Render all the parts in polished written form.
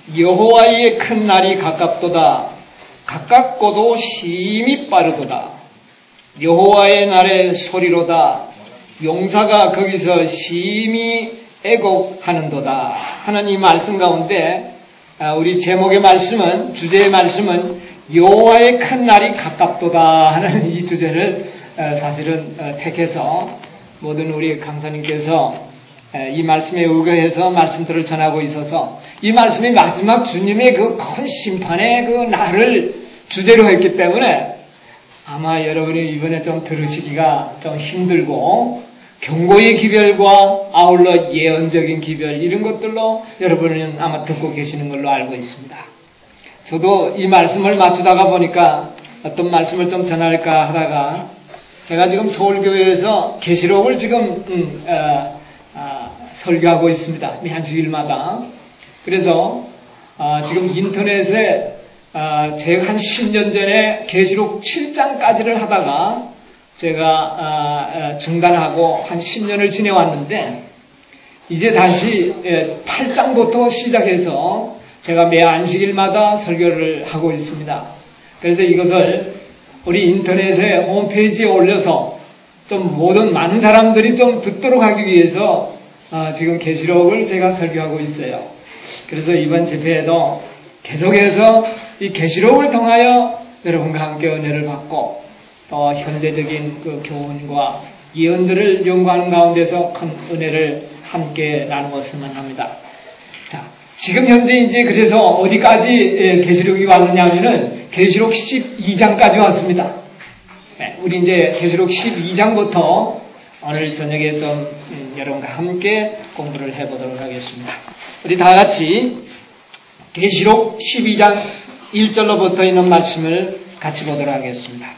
여호와의 큰 날이 가깝도다. 가깝고도 심히 빠르도다. 여호와의 날의 소리로다. 용사가 거기서 심히 애곡하는도다 하는 이 말씀 가운데 우리 제목의 말씀은, 주제의 말씀은 여호와의 큰 날이 가깝도다 하는 이 주제를 사실은 택해서 모든 우리 강사님께서 이 말씀에 의거해서 말씀들을 전하고 있어서 이 말씀이 마지막 주님의 그 큰 심판의 그 날을 주제로 했기 때문에 아마 여러분이 이번에 좀 들으시기가 좀 힘들고 경고의 기별과 아울러 예언적인 기별 이런 것들로 여러분은 아마 듣고 계시는 걸로 알고 있습니다. 저도 이 말씀을 맞추다가 보니까 어떤 말씀을 좀 전할까 하다가 제가 지금 서울교회에서 계시록을 지금 설교하고 있습니다. 한주일마다. 그래서 지금 인터넷에 제가 한 10년 전에 계시록 7장까지를 하다가 제가 중단하고 한 10년을 지내왔는데 이제 다시 8장부터 시작해서 제가 매 안식일마다 설교를 하고 있습니다. 그래서 이것을 우리 인터넷에 홈페이지에 올려서 좀 모든 많은 사람들이 좀 듣도록 하기 위해서 지금 계시록을 제가 설교하고 있어요. 그래서 이번 집회에도 계속해서 이 계시록을 통하여 여러분과 함께 은혜를 받고 또 현대적인 그 교훈과 예언들을 연구하는 가운데서 큰 은혜를 함께 나누었으면 합니다. 자, 지금 현재 이제 그래서 어디까지 계시록이 왔느냐면은 계시록 12장까지 왔습니다. 네, 우리 이제 계시록 12장부터 오늘 저녁에 좀 여러분과 함께 공부를 해보도록 하겠습니다. 우리 다 같이 계시록 12장 1절로 붙어 있는 말씀을 같이 보도록 하겠습니다.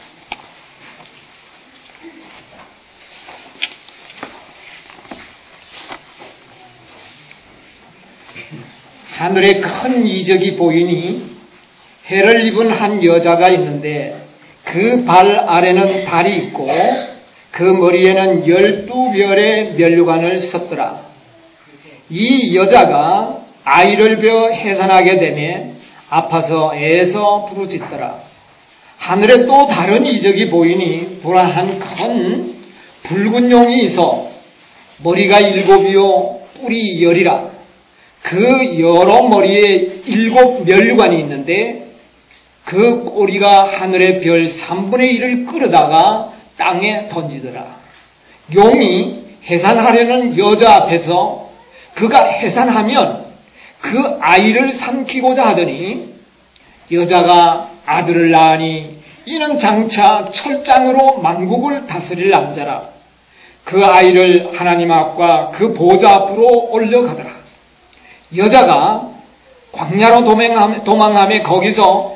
하늘에 큰 이적이 보이니 해를 입은 한 여자가 있는데 그 발 아래는 달이 있고 그 머리에는 12별의 면류관을 썼더라. 이 여자가 아이를 벼 해산하게 되매 아파서 애서 부르짖더라. 하늘에 또 다른 이적이 보이니 보라 한 큰 붉은 용이 있어 머리가 7이요 뿔이 10이라. 그 여러 머리에 7 면류관이 있는데 그 꼬리가 하늘의 별 3분의 1을 끌어다가 땅에 던지더라. 용이 해산하려는 여자 앞에서 그가 해산하면 그 아이를 삼키고자 하더니 여자가 아들을 낳으니 이는 장차 철장으로 만국을 다스릴 남자라. 그 아이를 하나님 앞과 그 보좌 앞으로 올려가더라. 여자가 광야로 도망하며 거기서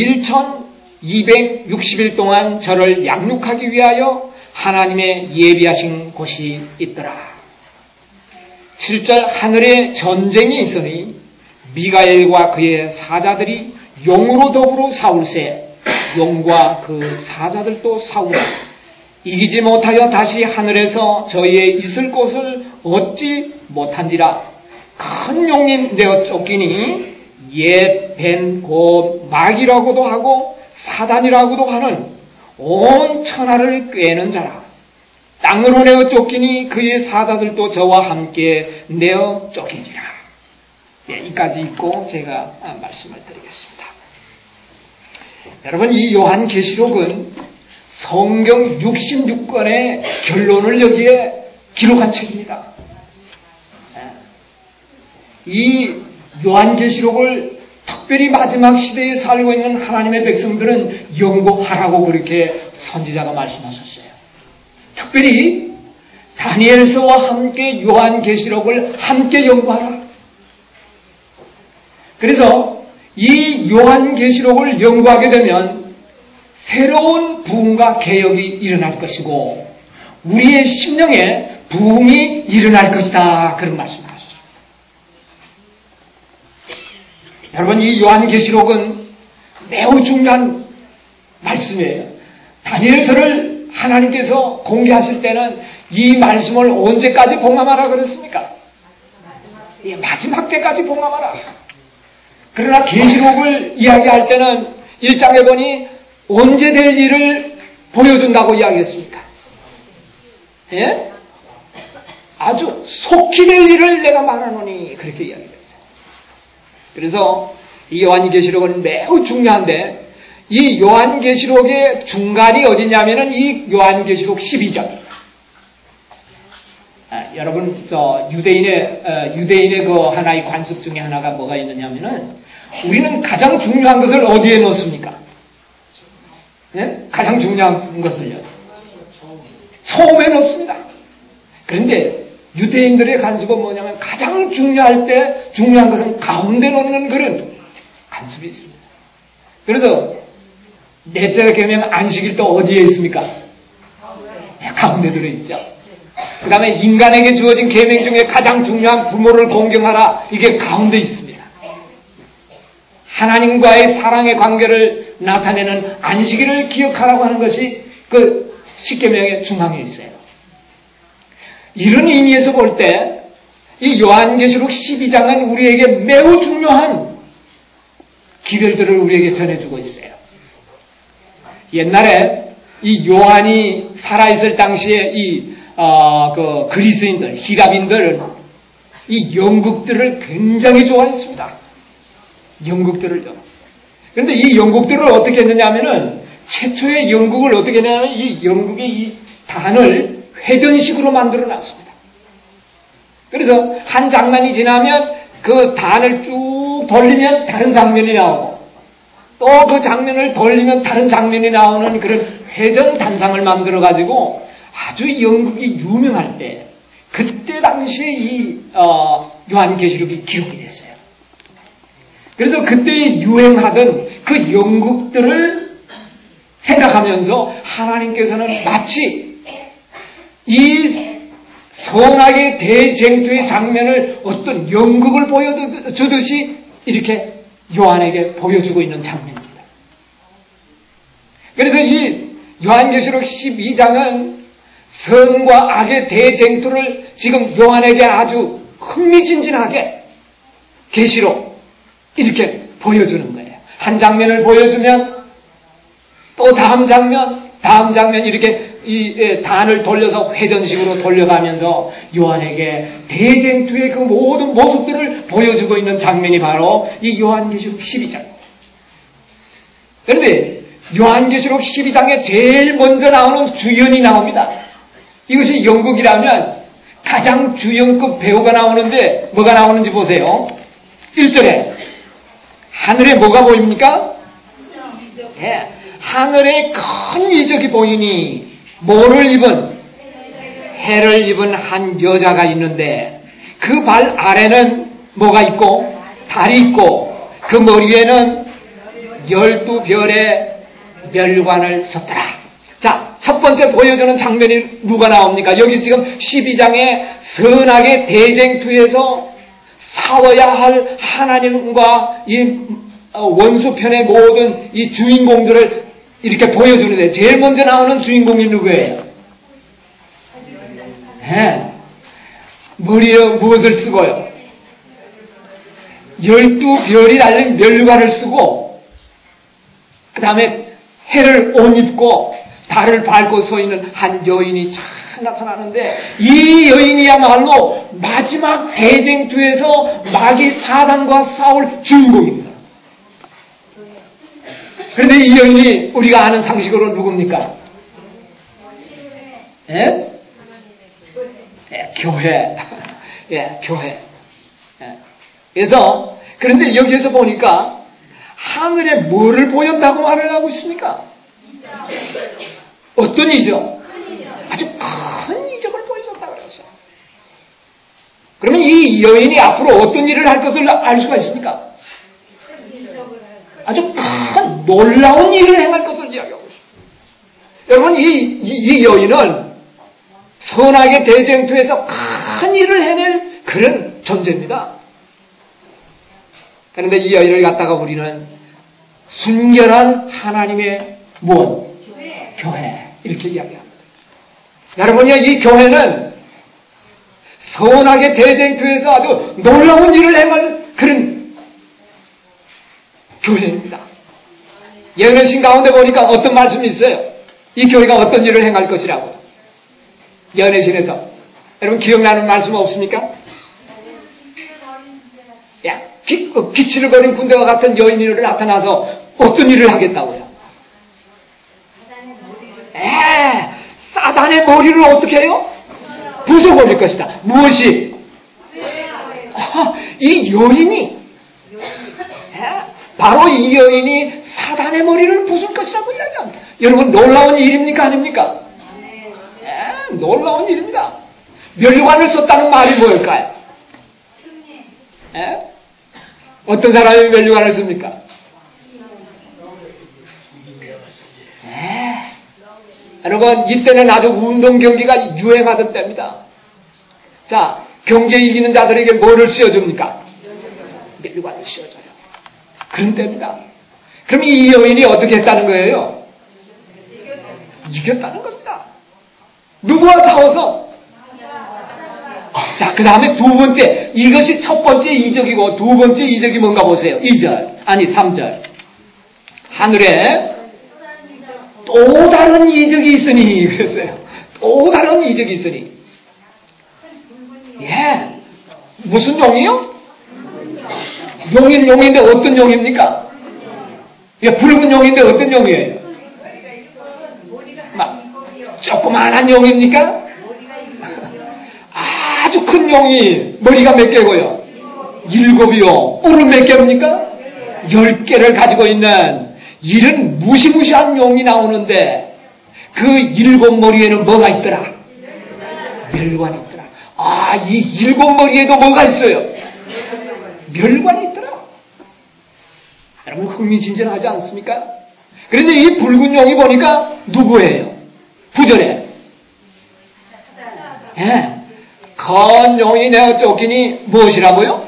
1260일 동안 저를 양육하기 위하여 하나님의 예비하신 곳이 있더라. 7절 하늘에 전쟁이 있으니 미가엘과 그의 사자들이 용으로 더불어 싸울세 용과 그 사자들도 싸우라. 이기지 못하여 다시 하늘에서 저희의 있을 곳을 얻지 못한지라. 큰 용이 되어 쫓기니 옛 벤 곧 마귀라고도 하고 사단이라고도 하는 온 천하를 꿰는 자라. 땅으로 내어 쫓기니 그의 사자들도 저와 함께 내어 쫓기지라. 이까지 읽고 제가 말씀을 드리겠습니다. 여러분, 이 요한계시록은 성경 66권의 결론을 여기에 기록한 책입니다. 이 요한계시록을 특별히 마지막 시대에 살고 있는 하나님의 백성들은 연구하라고 그렇게 선지자가 말씀하셨어요. 특별히 다니엘서와 함께 요한계시록을 함께 연구하라. 그래서 이 요한계시록을 연구하게 되면 새로운 부흥과 개혁이 일어날 것이고 우리의 심령에 부흥이 일어날 것이다. 그런 말씀을 하셨습니다. 여러분, 이 요한계시록은 매우 중요한 말씀이에요. 다니엘서를 하나님께서 공개하실 때는 이 말씀을 언제까지 봉함하라 그랬습니까? 마지막 때까지 봉함하라. 그러나 계시록을 이야기할 때는 1장에 보니 언제 될 일을 보여준다고 이야기했습니까? 예? 아주 속히 될 일을 내가 말하노니 그렇게 이야기했어요. 그래서 이 요한계시록은 매우 중요한데 이 요한계시록의 중간이 어디냐면은 이 요한계시록 12장입니다. 여러분, 유대인의 그 하나의 관습 중에 하나가 뭐가 있느냐면은 우리는 가장 중요한 것을 어디에 넣습니까? 네? 가장 중요한 것을요. 처음에 넣습니다. 그런데 유대인들의 관습은 뭐냐면 가장 중요할 때 중요한 것은 가운데 넣는 그런 관습이 있습니다. 그래서 넷째 계명 안식일 또 어디에 있습니까? 가운데 들어있죠. 그 다음에 인간에게 주어진 계명 중에 가장 중요한 부모를 공경하라. 이게 가운데 있습니다. 하나님과의 사랑의 관계를 나타내는 안식일을 기억하라고 하는 것이 그 십계명의 중앙에 있어요. 이런 의미에서 볼 때 이 요한계시록 12장은 우리에게 매우 중요한 기별들을 우리에게 전해주고 있어요. 옛날에 이 요한이 살아있을 당시에 그 그리스인들, 히랍인들은 이 영국들을 굉장히 좋아했습니다. 영국들을요. 그런데 이 영국들을 어떻게 했느냐 하면은 최초의 영국을 어떻게 했냐면 이 영국의 이 단을 회전식으로 만들어 놨습니다. 그래서 한 장면이 지나면 그 단을 쭉 돌리면 다른 장면이 나오고 또 그 장면을 돌리면 다른 장면이 나오는 그런 회전 단상을 만들어 가지고 아주 영국이 유명할 때 그때 당시에 이 요한계시록이 기록이 됐어요. 그래서 그때 유행하던 그 영국들을 생각하면서 하나님께서는 마치 이 선악의 대쟁투의 장면을 어떤 연극을 보여주듯이 이렇게 요한에게 보여주고 있는 장면입니다. 그래서 이 요한계시록 12장은 선과 악의 대쟁투를 지금 요한에게 아주 흥미진진하게 계시로 이렇게 보여주는 거예요. 한 장면을 보여주면 또 다음 장면 이렇게 이 단을 돌려서 회전식으로 돌려가면서 요한에게 대쟁투의 그 모든 모습들을 보여주고 있는 장면이 바로 이 요한계시록 12장입니다. 그런데 요한계시록 12장에 제일 먼저 나오는 주연이 나옵니다. 이것이 영국이라면 가장 주연급 배우가 나오는데 뭐가 나오는지 보세요. 1절에 하늘에 뭐가 보입니까? 네, 하늘에 큰 이적이 보이니 해를 입은 한 여자가 있는데 그 발 아래는 뭐가 있고 달이 있고 그 머리에는 12별의 멸관을 썼더라. 자, 첫 번째 보여주는 장면이 누가 나옵니까? 여기 지금 12장에 선악의 대쟁투에서 싸워야 할 하나님과 이 원수편의 모든 이 주인공들을 이렇게 보여주는데 제일 먼저 나오는 주인공이 누구예요? 네. 머리에 무엇을 쓰고요? 12별이 달린 멸관을 쓰고 그 다음에 해를 옷 입고 달을 밟고 서 있는 한 여인이 참 나타나는데 이 여인이야말로 마지막 대쟁투에서 마귀 사단과 싸울 주인공입니다. 그런데 이 여인이 우리가 아는 상식으로 누굽니까? 예? 교회. 예, 교회. 예. 그래서, 그런데 여기에서 보니까 하늘에 뭐를 보였다고 말을 하고 있습니까? 어떤 이적? 아주 큰 이적을 보여줬다고 그랬어요. 그러면 이 여인이 앞으로 어떤 일을 할 것을 알 수가 있습니까? 아주 큰 놀라운 일을 행할 것을 이야기하고 있습니다. 여러분, 이 여인은 선악의 대쟁투에서 큰 일을 해낼 그런 존재입니다. 그런데 이 여인을 갖다가 우리는 순결한 하나님의 무엇? 교회. 이렇게 이야기합니다. 여러분이요, 이 교회는 선악의 대쟁투에서 아주 놀라운 일을 행할 그런 교회입니다. 예언의 가운데 보니까 어떤 말씀이 있어요? 이 교회가 어떤 일을 행할 것이라고요. 예언의 신에서. 여러분 기억나는 말씀 없습니까? 야, 기치를 거린 군대와 같은 여인이 나타나서 어떤 일을 하겠다고요? 사단의 머리를 어떻게 해요? 부숴버릴 것이다. 무엇이? 이 여인이 바로 이 여인이 사단의 머리를 부술 것이라고 이야기합니다. 여러분 놀라운 일입니까 아닙니까? 놀라운 일입니다. 면류관을 썼다는 말이 뭘까요? 어떤 사람이 면류관을 씁니까? 여러분 이때는 아주 운동 경기가 유행하던 때입니다. 자, 경기에 이기는 자들에게 뭐를 씌워줍니까? 면류관을 씌워줘요. 그런 때입니다. 그럼 이 여인이 어떻게 했다는 거예요? 이겼다는 겁니다. 누구와 싸워서? 자, 그 다음에 두 번째, 이것이 첫 번째 이적이고 두 번째 이적이 뭔가 보세요. 2절, 아니 3절. 하늘에 또 다른 이적이 있으니 그랬어요. 또 다른 이적이 있으니. 무슨 용이요? 용인데 어떤 용입니까? 붉은 용인데 어떤 용이에요? 조그만한 용입니까? 아주 큰 용이 머리가 몇 개고요? 7이요. 뿔은 몇 개입니까? 10개를 가지고 있는 이런 무시무시한 용이 나오는데 그 7머리에는 뭐가 있더라? 멸관이 있더라. 이 7머리에도 뭐가 있어요? 멸관이 있더라. 여러분 흥미진진하지 않습니까? 그런데 이 붉은 용이 보니까 누구예요? 9절에 건 용이 내어 쫓기니 무엇이라고요?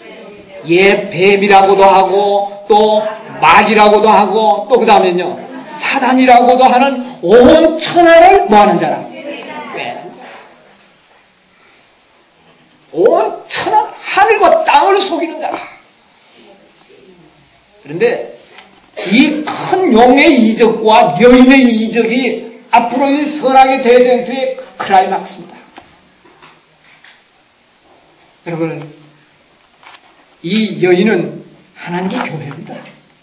뱀이라고도 하고 또 마귀라고도 하고 또 그 다음에는요 사단이라고도 하는 온 천하를 뭐하는 자라? 온 천하 하늘과 땅을 속이는 자라. 그런데 이 큰 용의 이적과 여인의 이적이 앞으로 이 선악의 대쟁투의 클라이막스입니다. 여러분 이 여인은 하나님의 교회입니다.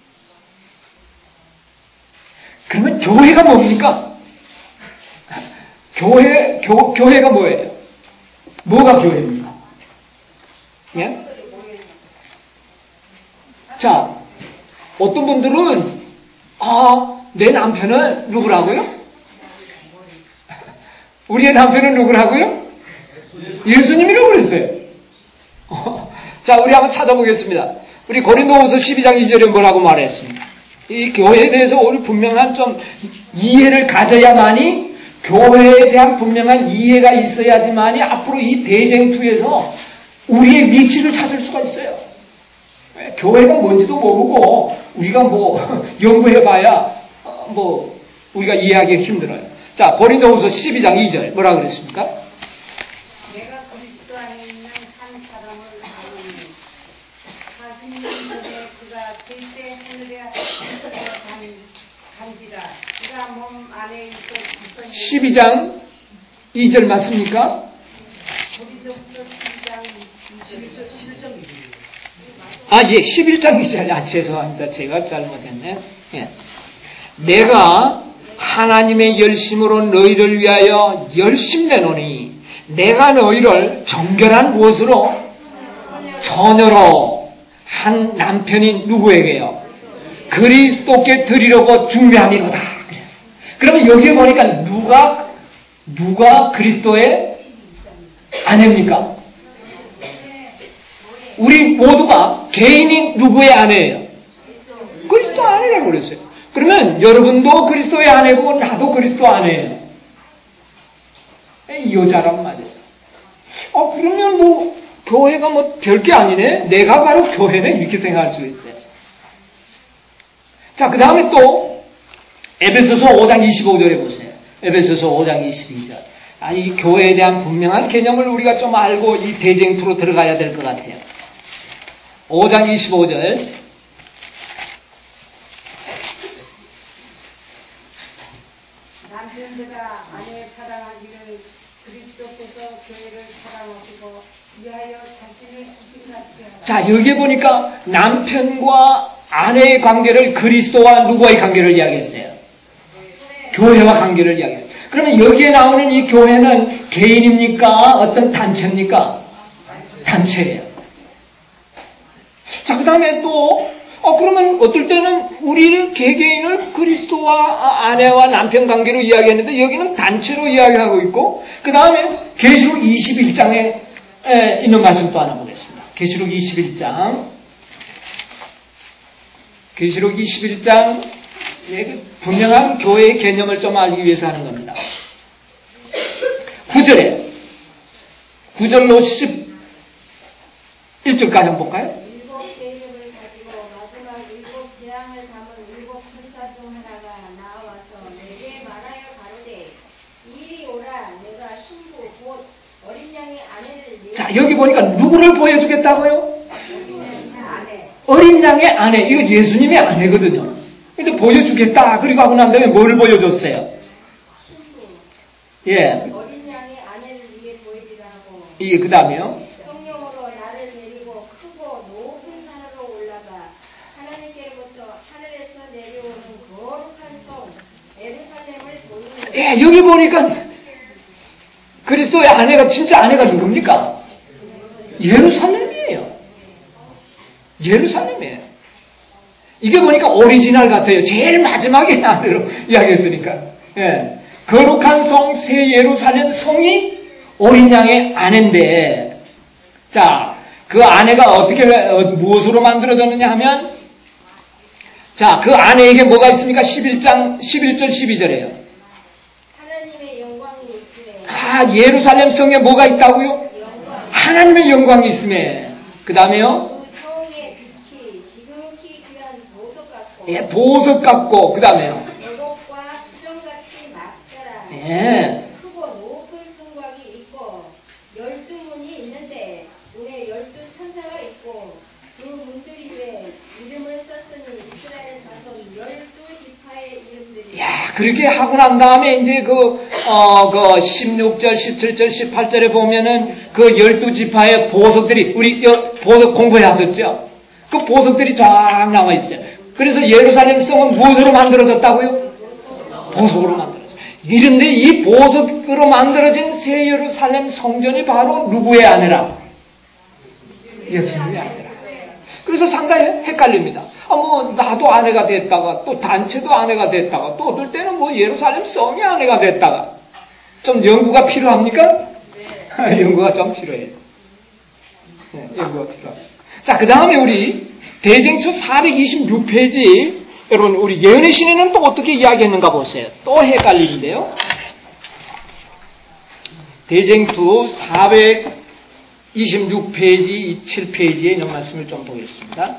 그러면 교회가 뭡니까? 교회가 뭐예요? 뭐가 교회입니까? 예? 자, 어떤 분들은 내 남편은 누구라고요? 우리의 남편은 누구라고요? 예수님이라고 그랬어요. 자, 우리 한번 찾아보겠습니다. 우리 고린도후서 12장 2절에 뭐라고 말했습니까? 이 교회에 대해서 우리 분명한 좀 이해를 가져야만이 교회에 대한 분명한 이해가 있어야지만이 앞으로 이 대쟁투에서 우리의 위치를 찾을 수가 있어요. 교회가 뭔지도 모르고 우리가 연구해봐야 우리가 이해하기 힘들어요. 자, 고린도후서 12장 2절 뭐라 그랬습니까? 내가 그리스도 안에 있는 한 사람을 아노니 40년 전에 그가 들때 하늘에 간지라 그가 몸 안에 있었으니 12장 2절 맞습니까? 고린도후서 12장 11절 11장 2절. 죄송합니다. 제가 잘못했네. 예. 내가 하나님의 열심으로 너희를 위하여 열심내노니 내가 너희를 정결한 무엇으로? 처녀로 한 남편이 누구에게요? 그리스도께 드리려고 준비함이로다. 그랬어요. 그러면 여기에 보니까 누가 그리스도의 아내입니까? 우리 모두가 개인이 누구의 아내예요? 그리스도 아내라고 그랬어요. 그러면 여러분도 그리스도의 아내고 나도 그리스도 아내예요. 이 여자란 말이에요. 그러면 교회가 별게 아니네? 내가 바로 교회네? 이렇게 생각할 수 있어요. 자, 그 다음에 또 에베소서 5장 25절에 보세요. 에베소서 5장 22절. 이 교회에 대한 분명한 개념을 우리가 좀 알고 이 대쟁투로 들어가야 될 것 같아요. 5장 25절 자, 여기에 보니까 남편과 아내의 관계를 그리스도와 누구와의 관계를 이야기했어요? 교회와 관계를 이야기했어요. 그러면 여기에 나오는 이 교회는 개인입니까? 어떤 단체입니까? 단체예요. 자, 그 다음에 또, 그러면 어떨 때는 우리는 개개인을 그리스도와 아내와 남편 관계로 이야기했는데 여기는 단체로 이야기하고 있고, 그 다음에 계시록 21장에 있는 말씀 또 하나 보겠습니다. 계시록 21장. 계시록 21장, 분명한 교회의 개념을 좀 알기 위해서 하는 겁니다. 9절로 11절까지 한번 볼까요? 일곱 계급을 가지고 마지막 일곱 재앙을 담은 일곱 천사 중 하나가 나와서 내게 말하여 가로되 이리 오라. 내가 신부 곧 어린 양의 아내를 자, 여기 보니까 누구를 보여주겠다고요? 아내. 어린 양의 아내. 이거 예수님의 아내거든요. 근데 보여주겠다. 그리고 하고 난 다음에 뭘 보여줬어요? 신부. 예. 어린 양의 아내를 위해 보이리라 하고. 이게 그 다음에요. 성령으로 나를 데리고 크고 높은 산으로 올라가 하나님께로부터 하늘에서 내려오는 거룩한 성 예루살렘을 보이니. 예, 여기 보니까 그리스도의 아내가 진짜 아내가 누굽니까? 예루살렘이에요. 예루살렘이에요. 이게 보니까 오리지널 같아요. 제일 마지막에 아내로 이야기했으니까. 예. 거룩한 성, 새 예루살렘 성이 어린 양의 아내인데, 자, 그 아내가 어떻게, 무엇으로 만들어졌느냐 하면, 자, 그 아내에게 뭐가 있습니까? 11장, 11절, 12절에요. 하나님의 영광이 있으며. 아, 예루살렘 성에 뭐가 있다고요? 영광. 하나님의 영광이 있음에. 그 다음에요? 그 성의 빛이 지극히 귀한 보석 같고. 예, 보석 같고, 그 다음에요? 여복과 수정같이 막자라. 예. 크고 높은 성곽이 있고 12문이 있는데 문에 12천사가 있고 그 문들 위에 이름을 썼으니 이스라엘 자손 12지파의 이름들이. 야, 그렇게 하고 난 다음에 이제 그 16절, 17절, 18절에 보면은 그 12지파의 보석들이, 우리 보석 공부하셨죠? 그 보석들이 쫙 나와 있어요. 그래서 예루살렘 성은 무엇으로 만들어졌다고요? 보석으로 만들어졌어요. 이런데 이 보석으로 만들어진 새 예루살렘 성전이 바로 누구의 아내라? 예수님의 아내라. 그래서 상당히 헷갈립니다. 나도 아내가 됐다가, 또 단체도 아내가 됐다가, 또 어떨 때는 예루살렘 성이 아내가 됐다가. 좀 연구가 필요합니까? 네. 연구가 좀 필요해요. 네, 연구가 필요합니다. 자, 그 다음에 우리 대쟁초 426페이지, 여러분, 우리 예언의 신에는 또 어떻게 이야기했는가 보세요. 또 헷갈리는데요. 대쟁투 426페이지, 27페이지에 있는 말씀을 좀 보겠습니다.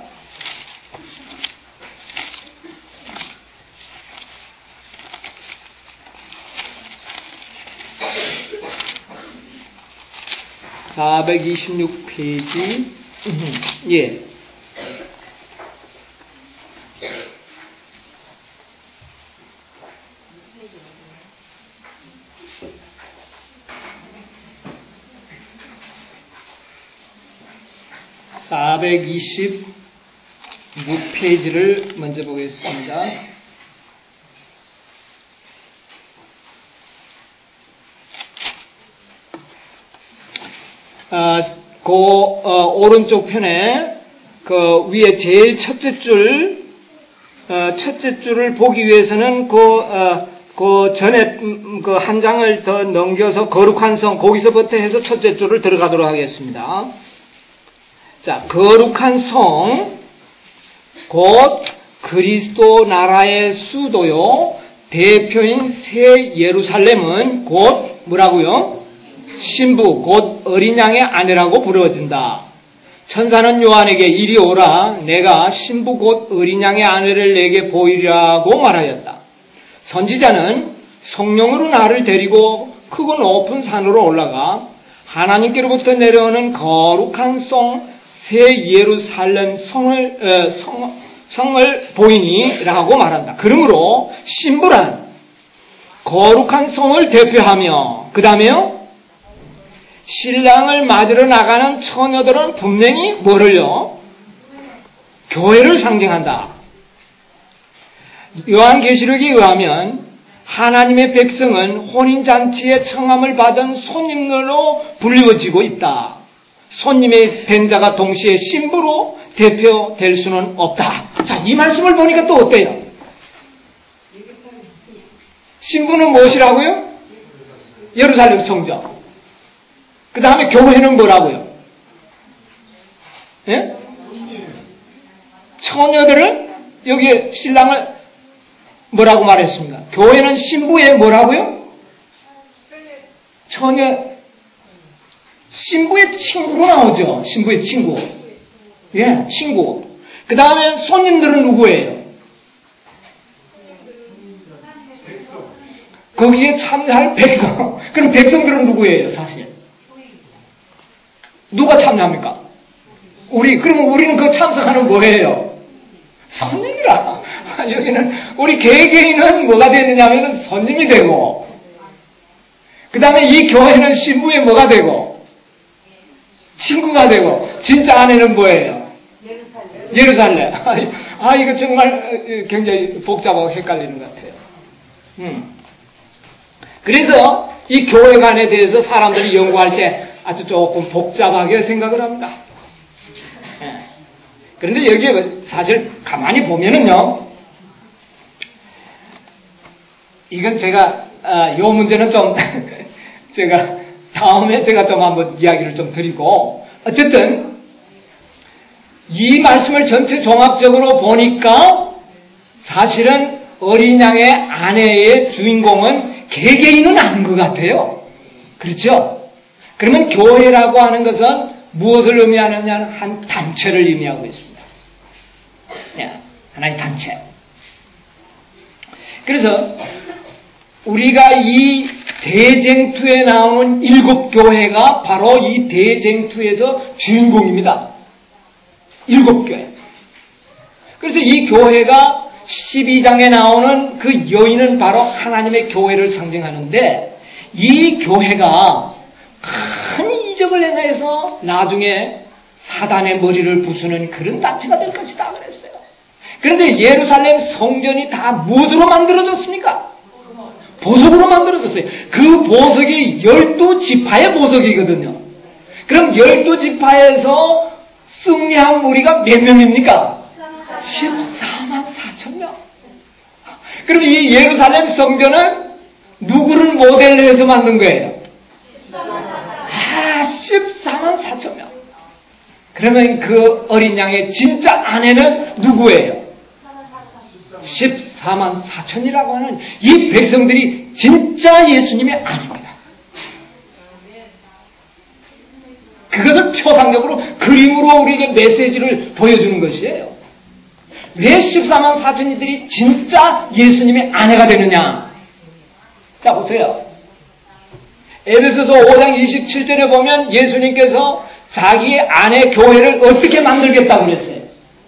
(426페이지) 예. (426페이지를) 먼저 보겠습니다. 오른쪽 편에 그 위에 제일 첫째 줄을 보기 위해서는 그 전에 그 한 장을 더 넘겨서 거룩한 성, 거기서부터 해서 첫째 줄을 들어가도록 하겠습니다. 자, 거룩한 성, 곧 그리스도 나라의 수도요, 대표인 새 예루살렘은 곧 뭐라고요? 신부, 곧 어린 양의 아내라고 부르어진다. 천사는 요한에게 이리 오라. 내가 신부 곧 어린 양의 아내를 내게 보이리라고 말하였다. 선지자는 성령으로 나를 데리고 크고 높은 산으로 올라가 하나님께로부터 내려오는 거룩한 성, 새 예루살렘 성을 보이니라고 말한다. 그러므로 신부란 거룩한 성을 대표하며, 그 다음에요, 신랑을 맞으러 나가는 처녀들은 분명히 뭐를요? 교회를 상징한다. 요한계시록에 의하면 하나님의 백성은 혼인잔치의 청함을 받은 손님들로 불리워지고 있다. 손님의 된 자가 동시에 신부로 대표될 수는 없다. 자, 이 말씀을 보니까 또 어때요? 신부는 무엇이라고요? 예루살렘 성전. 그 다음에 교회는 뭐라고요? 예? 처녀들은 여기에 신랑을 뭐라고 말했습니까? 교회는 신부의 뭐라고요? 처녀, 신부의 친구로 나오죠. 신부의 친구. 예, 친구. 그 다음에 손님들은 누구예요? 거기에 참여할 백성. 그럼 백성들은 누구예요, 사실? 누가 참여합니까? 그러면 우리는 그 참석하는 뭐예요? 손님이라. 여기는, 우리 개개인은 뭐가 되느냐면은 손님이 되고, 그 다음에 이 교회는 신부의 뭐가 되고, 친구가 되고, 진짜 아내는 뭐예요? 예루살렘. 이거 정말 굉장히 복잡하고 헷갈리는 것 같아요. 그래서 이 교회관에 대해서 사람들이 연구할 때 아주 조금 복잡하게 생각을 합니다. 그런데 여기에 사실 가만히 보면은요, 이건 제가, 요 문제는 좀, 다음에 제가 좀 한번 이야기를 좀 드리고, 어쨌든, 이 말씀을 전체 종합적으로 보니까, 사실은 어린 양의 아내의 주인공은 개개인은 아닌 것 같아요. 그렇죠? 그러면 교회라고 하는 것은 무엇을 의미하느냐는 한 단체를 의미하고 있습니다. 하나의 단체. 그래서 우리가 이 대쟁투에 나오는 7교회가 바로 이 대쟁투에서 주인공입니다. 7교회. 그래서 이 교회가 12장에 나오는 그 여인은 바로 하나님의 교회를 상징하는데, 이 교회가 큰 이적을 내내서 나중에 사단의 머리를 부수는 그런 단체가 될 것이다 그랬어요. 그런데 예루살렘 성전이 다 무엇으로 만들어졌습니까? 보석으로 만들어졌어요. 그 보석이 12지파의 보석이거든요. 그럼 12지파에서 승리한 무리가 몇 명입니까? 14만 4천 명. 그럼 이 예루살렘 성전은 누구를 모델로 해서 만든 거예요? 14만 4천 명. 그러면 그 어린 양의 진짜 아내는 누구예요? 14만 4천이라고 하는 이 백성들이 진짜 예수님의 아내입니다. 그것을 표상적으로 그림으로 우리에게 메시지를 보여주는 것이에요. 왜 14만 4천이들이 진짜 예수님의 아내가 되느냐? 자, 보세요. 에베소서 5장 27절에 보면 예수님께서 자기의 아내 교회를 어떻게 만들겠다고 그랬어요?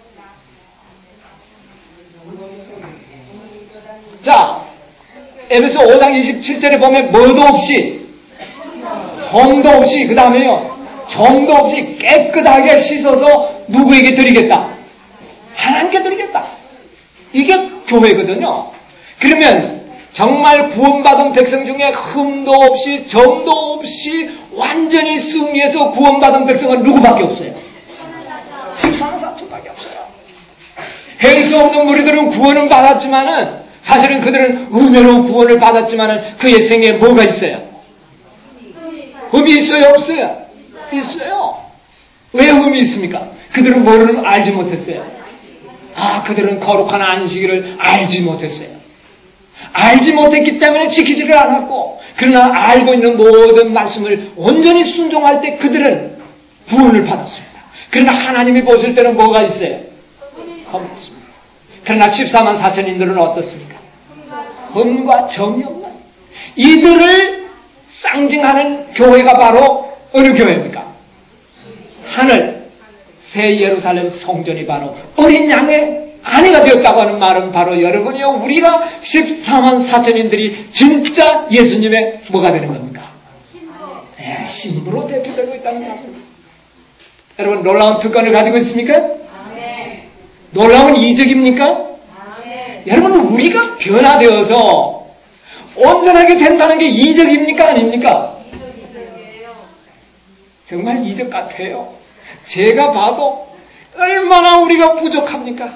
자, 에베소 5장 27절에 보면 뭐도 없이, 험도 없이, 그 다음에요, 점도 없이 깨끗하게 씻어서 누구에게 드리겠다? 하나님께 드리겠다. 이게 교회거든요. 그러면 정말 구원받은 백성 중에 흠도 없이 점도 없이 완전히 승리해서 구원받은 백성은 누구밖에 없어요? 14만 4천밖에 없어요. 헬 수 없는 무리들은 구원은 받았지만은, 사실은 그들은 은혜로 구원을 받았지만은 그의 생애에 뭐가 있어요? 흠이 있어요? 없어요? 있어요. 왜 흠이 있습니까? 그들은 뭐를 알지 못했어요? 그들은 거룩한 안식일을 알지 못했어요. 알지 못했기 때문에 지키지를 않았고, 그러나 알고 있는 모든 말씀을 온전히 순종할 때 그들은 구원을 받았습니다. 그러나 하나님이 보실 때는 뭐가 있어요? 흠이 있습니다. 그러나 14만 4천인들은 어떻습니까? 흠과 점이 없는, 이들을 상징하는 교회가 바로 어느 교회입니까? 하늘, 새 예루살렘 성전이 바로 어린 양의 아내가 되었다고 하는 말은 바로 여러분이요, 우리가 14만 4천인들이 진짜 예수님의 뭐가 되는 겁니까? 신부로 대표되고 있다는 사실. 여러분, 놀라운 특권을 가지고 있습니까? 아멘. 놀라운 이적입니까? 아멘. 여러분, 우리가 변화되어서 온전하게 된다는 게 이적입니까? 아닙니까? 이적이에요. 정말 이적 같아요. 제가 봐도 얼마나 우리가 부족합니까?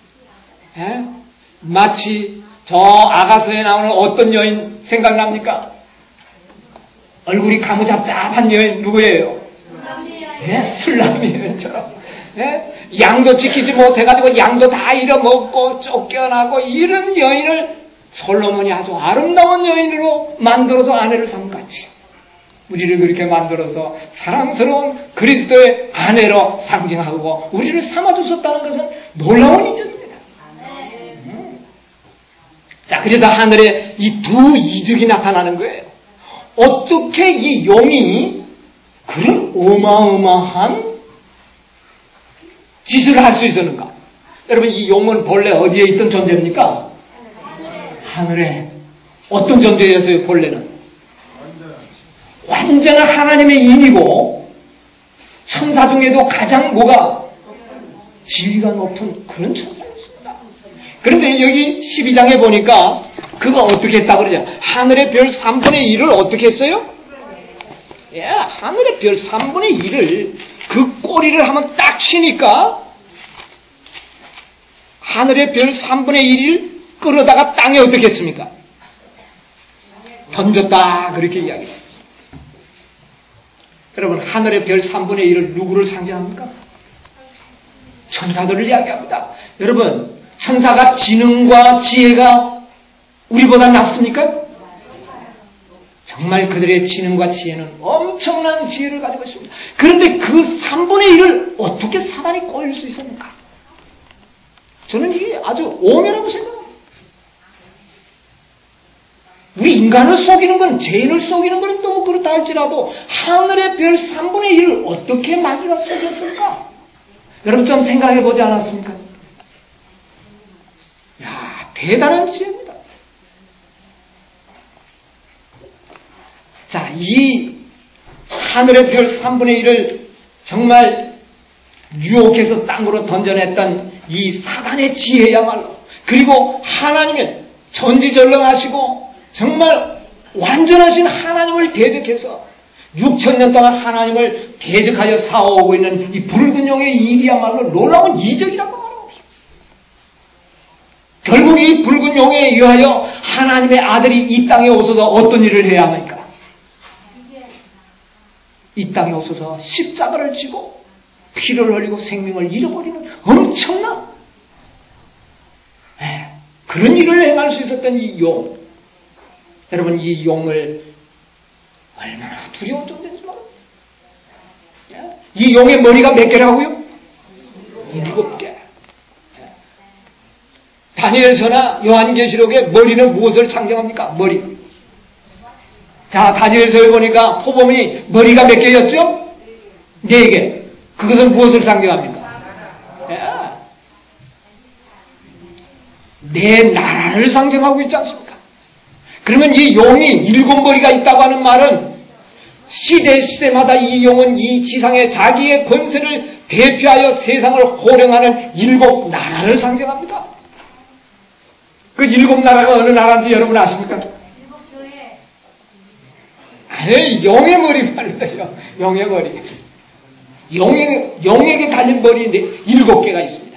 마치 저 아가서에 나오는 어떤 여인 생각납니까? 얼굴이 가무잡잡한 여인 누구예요? 술람이 여인처럼. 양도 지키지 못해가지고 양도 다 잃어먹고 쫓겨나고 이런 여인을 솔로몬이 아주 아름다운 여인으로 만들어서 아내를 삼같이 우리를 그렇게 만들어서 사랑스러운 그리스도의 아내로 상징하고 우리를 삼아주셨다는 것은 놀라운 이적입니다. 자, 그래서 하늘에 이 두 이적이 나타나는 거예요. 어떻게 이 용이 그런 어마어마한 짓을 할 수 있었는가? 여러분, 이 용은 본래 어디에 있던 존재입니까? 하늘에. 어떤 존재였어요, 본래는? 완전한 하나님의 인이고 천사 중에도 가장 뭐가 지위가 높은 그런 천사였습니다. 그런데 여기 12장에 보니까 그거 어떻게 했다고 그러죠? 하늘의 별 3분의 1을 어떻게 했어요? 하늘의 별 3분의 1을 그 꼬리를 한번 딱 치니까 하늘의 별 3분의 1을 끌어다가 땅에 어떻게 했습니까? 던졌다 그렇게 이야기해요. 여러분, 하늘의 별 3분의 1을 누구를 상징합니까? 천사들을 이야기합니다. 여러분, 천사가 지능과 지혜가 우리보다 낫습니까? 정말 그들의 지능과 지혜는 엄청난 지혜를 가지고 있습니다. 그런데 그 3분의 1을 어떻게 사단이 꼬일 수 있었는가? 저는 이게 아주 오묘하다고 생각합니다. 우리 인간을 속이는 건, 죄인을 속이는 건 너무 그렇다 할지라도 하늘의 별 3분의 1을 어떻게 마귀가 속였을까? 여러분 좀 생각해 보지 않았습니까? 야, 대단한 지혜입니다. 자, 이 하늘의 별 3분의 1을 정말 유혹해서 땅으로 던져냈던 이 사단의 지혜야말로, 그리고 하나님은 전지전능하시고 정말 완전하신 하나님을 대적해서 6,000년 동안 하나님을 대적하여 싸워오고 있는 이 붉은 용의 일이야말로 놀라운 이적이라고 말하고 있습니다. 결국 이 붉은 용에 의하여 하나님의 아들이 이 땅에 오셔서 어떤 일을 해야 합니까? 이 땅에 오셔서 십자가를 지고 피를 흘리고 생명을 잃어버리는 엄청난 그런 일을 행할 수 있었던 이 용. 여러분, 이 용을 얼마나 두려운 존재인지 모릅니다. 이 용의 머리가 몇 개라고요? 7개. 다니엘서나 요한계시록의 머리는 무엇을 상징합니까? 머리. 자, 다니엘서에 보니까 포범이 머리가 몇 개였죠? 4개. 그것은 무엇을 상징합니까? 내 나라를 상징하고 있지 않습니까? 그러면 이 용이 7머리가 있다고 하는 말은 시대마다 이 용은 이 지상에 자기의 권세를 대표하여 세상을 호령하는 7나라를 상징합니다. 그 7나라가 어느 나라인지 여러분 아십니까? 아니, 용의 머리 말이에요. 용의 머리. 용에게 달린 머리인데 7개가 있습니다.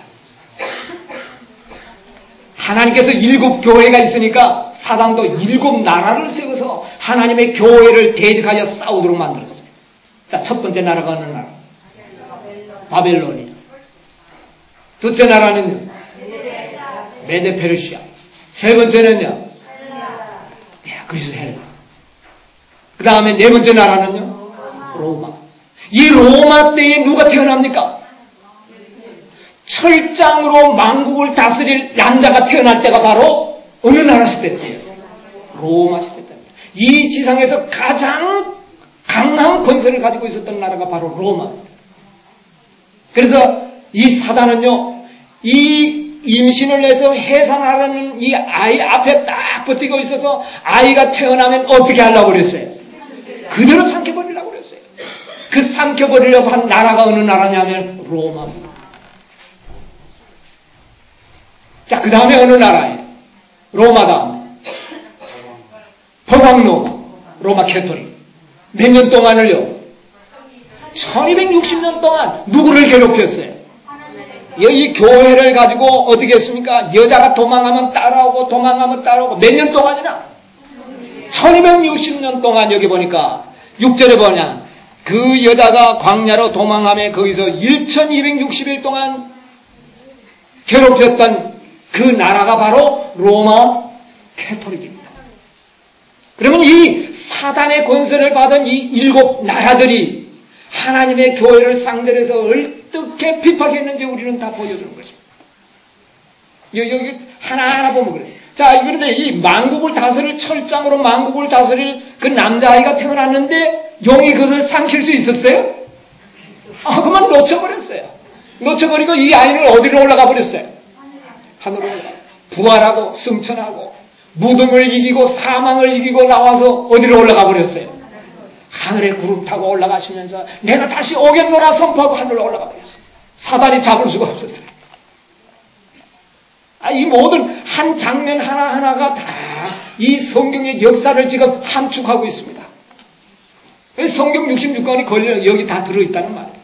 하나님께서 7교회가 있으니까 사단도 7나라를 세워서 하나님의 교회를 대적하여 싸우도록 만들었어요. 자, 첫 번째 나라가 어느 나라? 바벨론이요. 둘째 나라는요? 메데 페르시아. 세 번째는요? 그리스 헬라. 그 다음에 네 번째 나라는요? 로마. 이 로마 때에 누가 태어납니까? 철장으로 만국을 다스릴 남자가 태어날 때가 바로 어느 나라 시대 때였어요? 로마 시대 때입니다. 이 지상에서 가장 강한 권세를 가지고 있었던 나라가 바로 로마입니다. 그래서 이 사단은요, 이 임신을 해서 해산하라는 이 아이 앞에 딱 버티고 있어서 아이가 태어나면 어떻게 하려고 그랬어요? 그대로 삼켜버리려고. 그 삼켜버리려고 한 나라가 어느 나라냐면 로마입니다. 자, 그 다음에 어느 나라예요? 로마 다음에 법왕 로마 캐토릭. 몇 년 동안을요? 1260년 동안 누구를 괴롭혔어요? 이 교회를 가지고 어떻게 했습니까? 여자가 도망가면 따라오고 도망가면 따라오고 몇 년 동안이나? 1260년 동안. 여기 보니까 6절에 보냐, 그 여자가 광야로 도망가며 거기서 1260일 동안 괴롭혔던 그 나라가 바로 로마 캐토릭입니다. 그러면 이 사단의 권세를 받은 이 7 나라들이 하나님의 교회를 상대로 해서 어떻게 핍박했는지 우리는 다 보여주는 것입니다. 여기 하나하나 보면 그래요. 자, 그런데 이 만국을 다스릴, 철장으로 만국을 다스릴 그 남자아이가 태어났는데 용이 그것을 삼킬 수 있었어요? 그만 놓쳐버렸어요. 놓쳐버리고 이 아이는 어디로 올라가 버렸어요? 하늘로 올라가. 부활하고 승천하고 무덤을 이기고 사망을 이기고 나와서 어디로 올라가 버렸어요? 하늘에 구름 타고 올라가시면서 내가 다시 오겠노라 선포하고 하늘로 올라가 버렸어요. 사단이 잡을 수가 없었어요. 이 모든 한 장면 하나하나가 다 이 성경의 역사를 지금 함축하고 있습니다. 성경 66권이 걸려 여기 다 들어있다는 말이에요.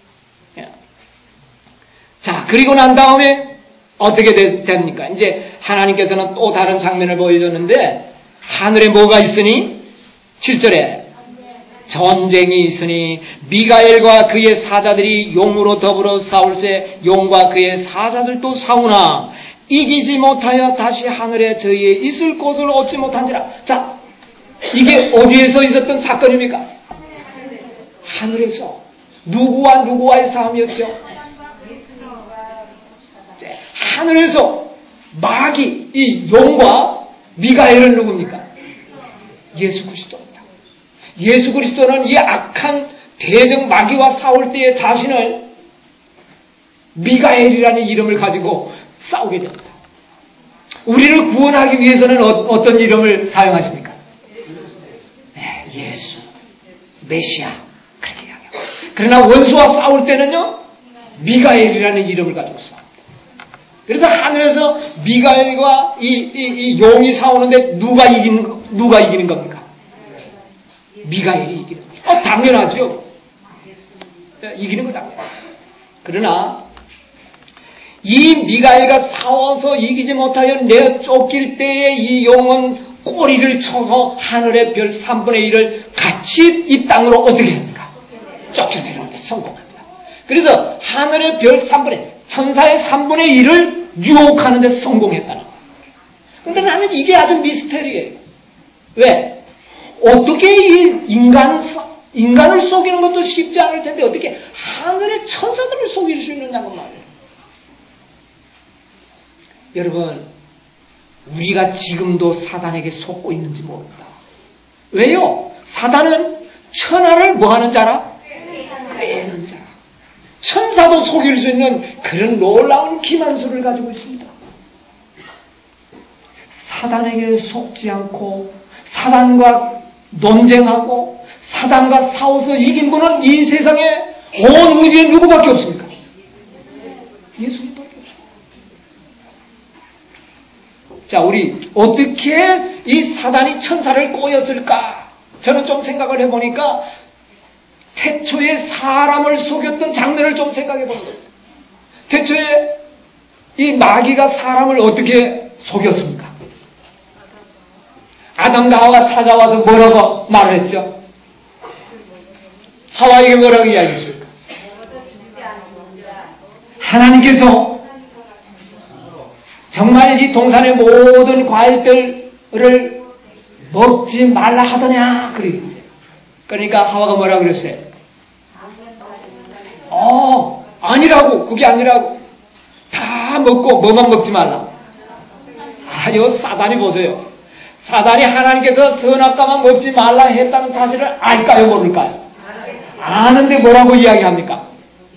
자, 그리고 난 다음에 어떻게 됩니까? 이제 하나님께서는 또 다른 장면을 보여줬는데, 하늘에 뭐가 있으니? 7절에 전쟁이 있으니 미가엘과 그의 사자들이 용으로 더불어 싸울세 용과 그의 사자들도 싸우나 이기지 못하여 다시 하늘에 저희에 있을 곳을 얻지 못한지라. 자, 이게 어디에서 있었던 사건입니까? 하늘에서. 누구와 누구와의 싸움이었죠? 하늘에서 마귀, 이 용과 미가엘은 누굽니까? 예수 그리스도입니다. 예수 그리스도는 이 악한 대적 마귀와 싸울 때에 자신을 미가엘이라는 이름을 가지고 싸우게 됩니다. 우리를 구원하기 위해서는 어떤 이름을 사용하십니까? 네, 예수, 메시아, 그렇게 이야기합니다. 그러나 원수와 싸울 때는요, 미가엘이라는 이름을 가지고 싸웁니다. 그래서 하늘에서 미가엘과 이 용이 싸우는데 누가 이기는 겁니까? 미가엘이 이기는 거죠. 당연하죠. 이기는 거 당연하죠. 그러나 이 미가엘과 싸워서 이기지 못하여 내어 쫓길 때에 이 용은 꼬리를 쳐서 하늘의 별 3분의 1을 같이 이 땅으로 어떻게 합니까? 쫓겨내는 데 성공합니다. 그래서 하늘의 별 3분의 1, 천사의 3분의 1을 유혹하는 데 성공했다는 거예요. 그런데 나는 이게 아주 미스테리예요. 왜? 어떻게 이 인간을 속이는 것도 쉽지 않을 텐데 어떻게 하늘의 천사들을 속일 수 있느냐고 말이에요. 여러분, 우리가 지금도 사단에게 속고 있는지 모른다. 왜요? 사단은 천하를 뭐하는 자라? 꿰는 자라. 천사도 속일 수 있는 그런 놀라운 기만수를 가지고 있습니다. 사단에게 속지 않고 사단과 논쟁하고 사단과 싸워서 이긴 분은 이 세상에 온 우주에 누구밖에 없습니까? 예수님밖에 없습니다. 자, 우리 어떻게 이 사단이 천사를 꼬였을까? 저는 좀 생각을 해보니까 태초에 사람을 속였던 장면을 좀 생각해 보는 겁니다. 태초에 이 마귀가 사람을 어떻게 속였습니까? 아담과 하와가 찾아와서 뭐라고 말을 했죠? 하와에게 뭐라고 이야기했습니까? 하나님께서 정말 이 동산의 모든 과일들을 먹지 말라 하더냐 그러겠어요. 그러니까 하와가 뭐라고 그랬어요? 아니라고. 그게 아니라고. 다 먹고 뭐만 먹지 말라. 요 사단이 보세요. 사단이 하나님께서 선악과만 먹지 말라 했다는 사실을 알까요, 모를까요? 아는데 뭐라고 이야기합니까?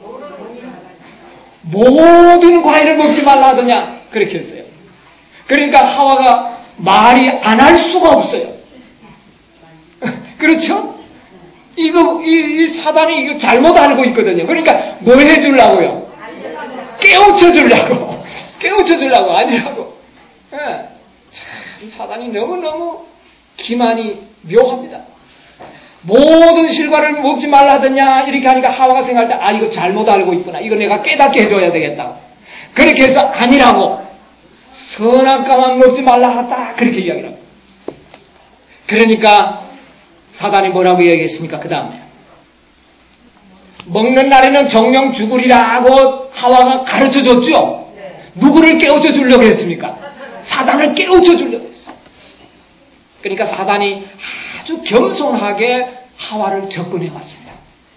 모든 과일을 먹지 말라 하더냐 그렇게 했어요. 그러니까 하와가 말이 안 할 수가 없어요. 그렇죠? 이 사단이 이거 잘못 알고 있거든요. 그러니까 뭐 해주려고요? 깨우쳐주려고. 깨우쳐주려고 아니라고. 예. 참, 사단이 너무너무 기만이 묘합니다. 모든 실과를 먹지 말라 하더냐 이렇게 하니까 하와가 생각할 때 아 이거 잘못 알고 있구나. 이거 내가 깨닫게 해줘야 되겠다. 그렇게 해서 아니라고 선악과만 먹지 말라 하다 그렇게 이야기를 합니다. 그러니까 사단이 뭐라고 이야기했습니까? 그 다음에 먹는 날에는 정령 죽으리라고 하와가 가르쳐줬죠. 누구를 깨우쳐 주려고 했습니까? 사단을 깨우쳐 주려고 했어요. 그러니까 사단이 아주 겸손하게 하와를 접근해 왔습니다.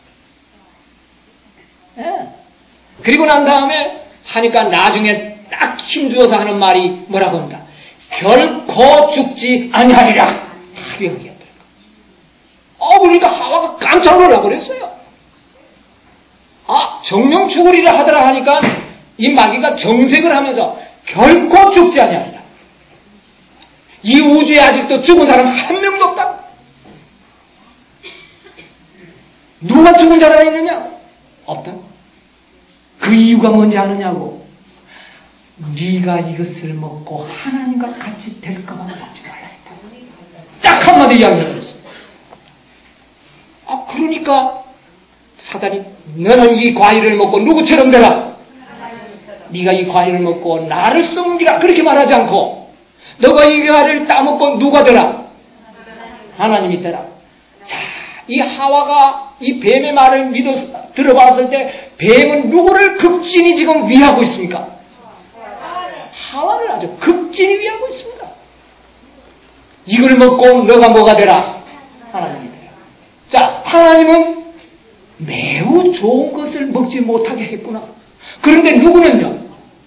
네. 그리고 난 다음에 하니까 나중에 딱 힘주어서 하는 말이 뭐라고 합니까? 결코 죽지 아니하리라. 딱 이야기하더라고요. 그러니까 하와가 깜짝 놀라버렸어요. 정령 죽으리라 하더라 하니까 이 마귀가 정색을 하면서 결코 죽지 아니하리라. 이 우주에 아직도 죽은 사람 한 명도 없다. 누가 죽은 사람이 있느냐? 없다. 그 이유가 뭔지 아느냐고. 네가 이것을 먹고 하나님과 같이 될까봐 먹지 말라 했다. 딱 한마디 이야기를 했어요. 그러니까 사단이 너는 이 과일을 먹고 누구처럼 되라. 네가 이 과일을 먹고 나를 섬기라. 그렇게 말하지 않고 너가 이 과일을 따먹고 누가 되라? 하나님이 되라. 자, 이 하와가 이 뱀의 말을 들어봤을 때 뱀은 누구를 극진히 지금 위하고 있습니까? 하와를 아주 극진히 위하고 있습니다. 이걸 먹고 너가 뭐가 되라? 하나님이 되라. 자, 하나님은 매우 좋은 것을 먹지 못하게 했구나. 그런데 누구는요?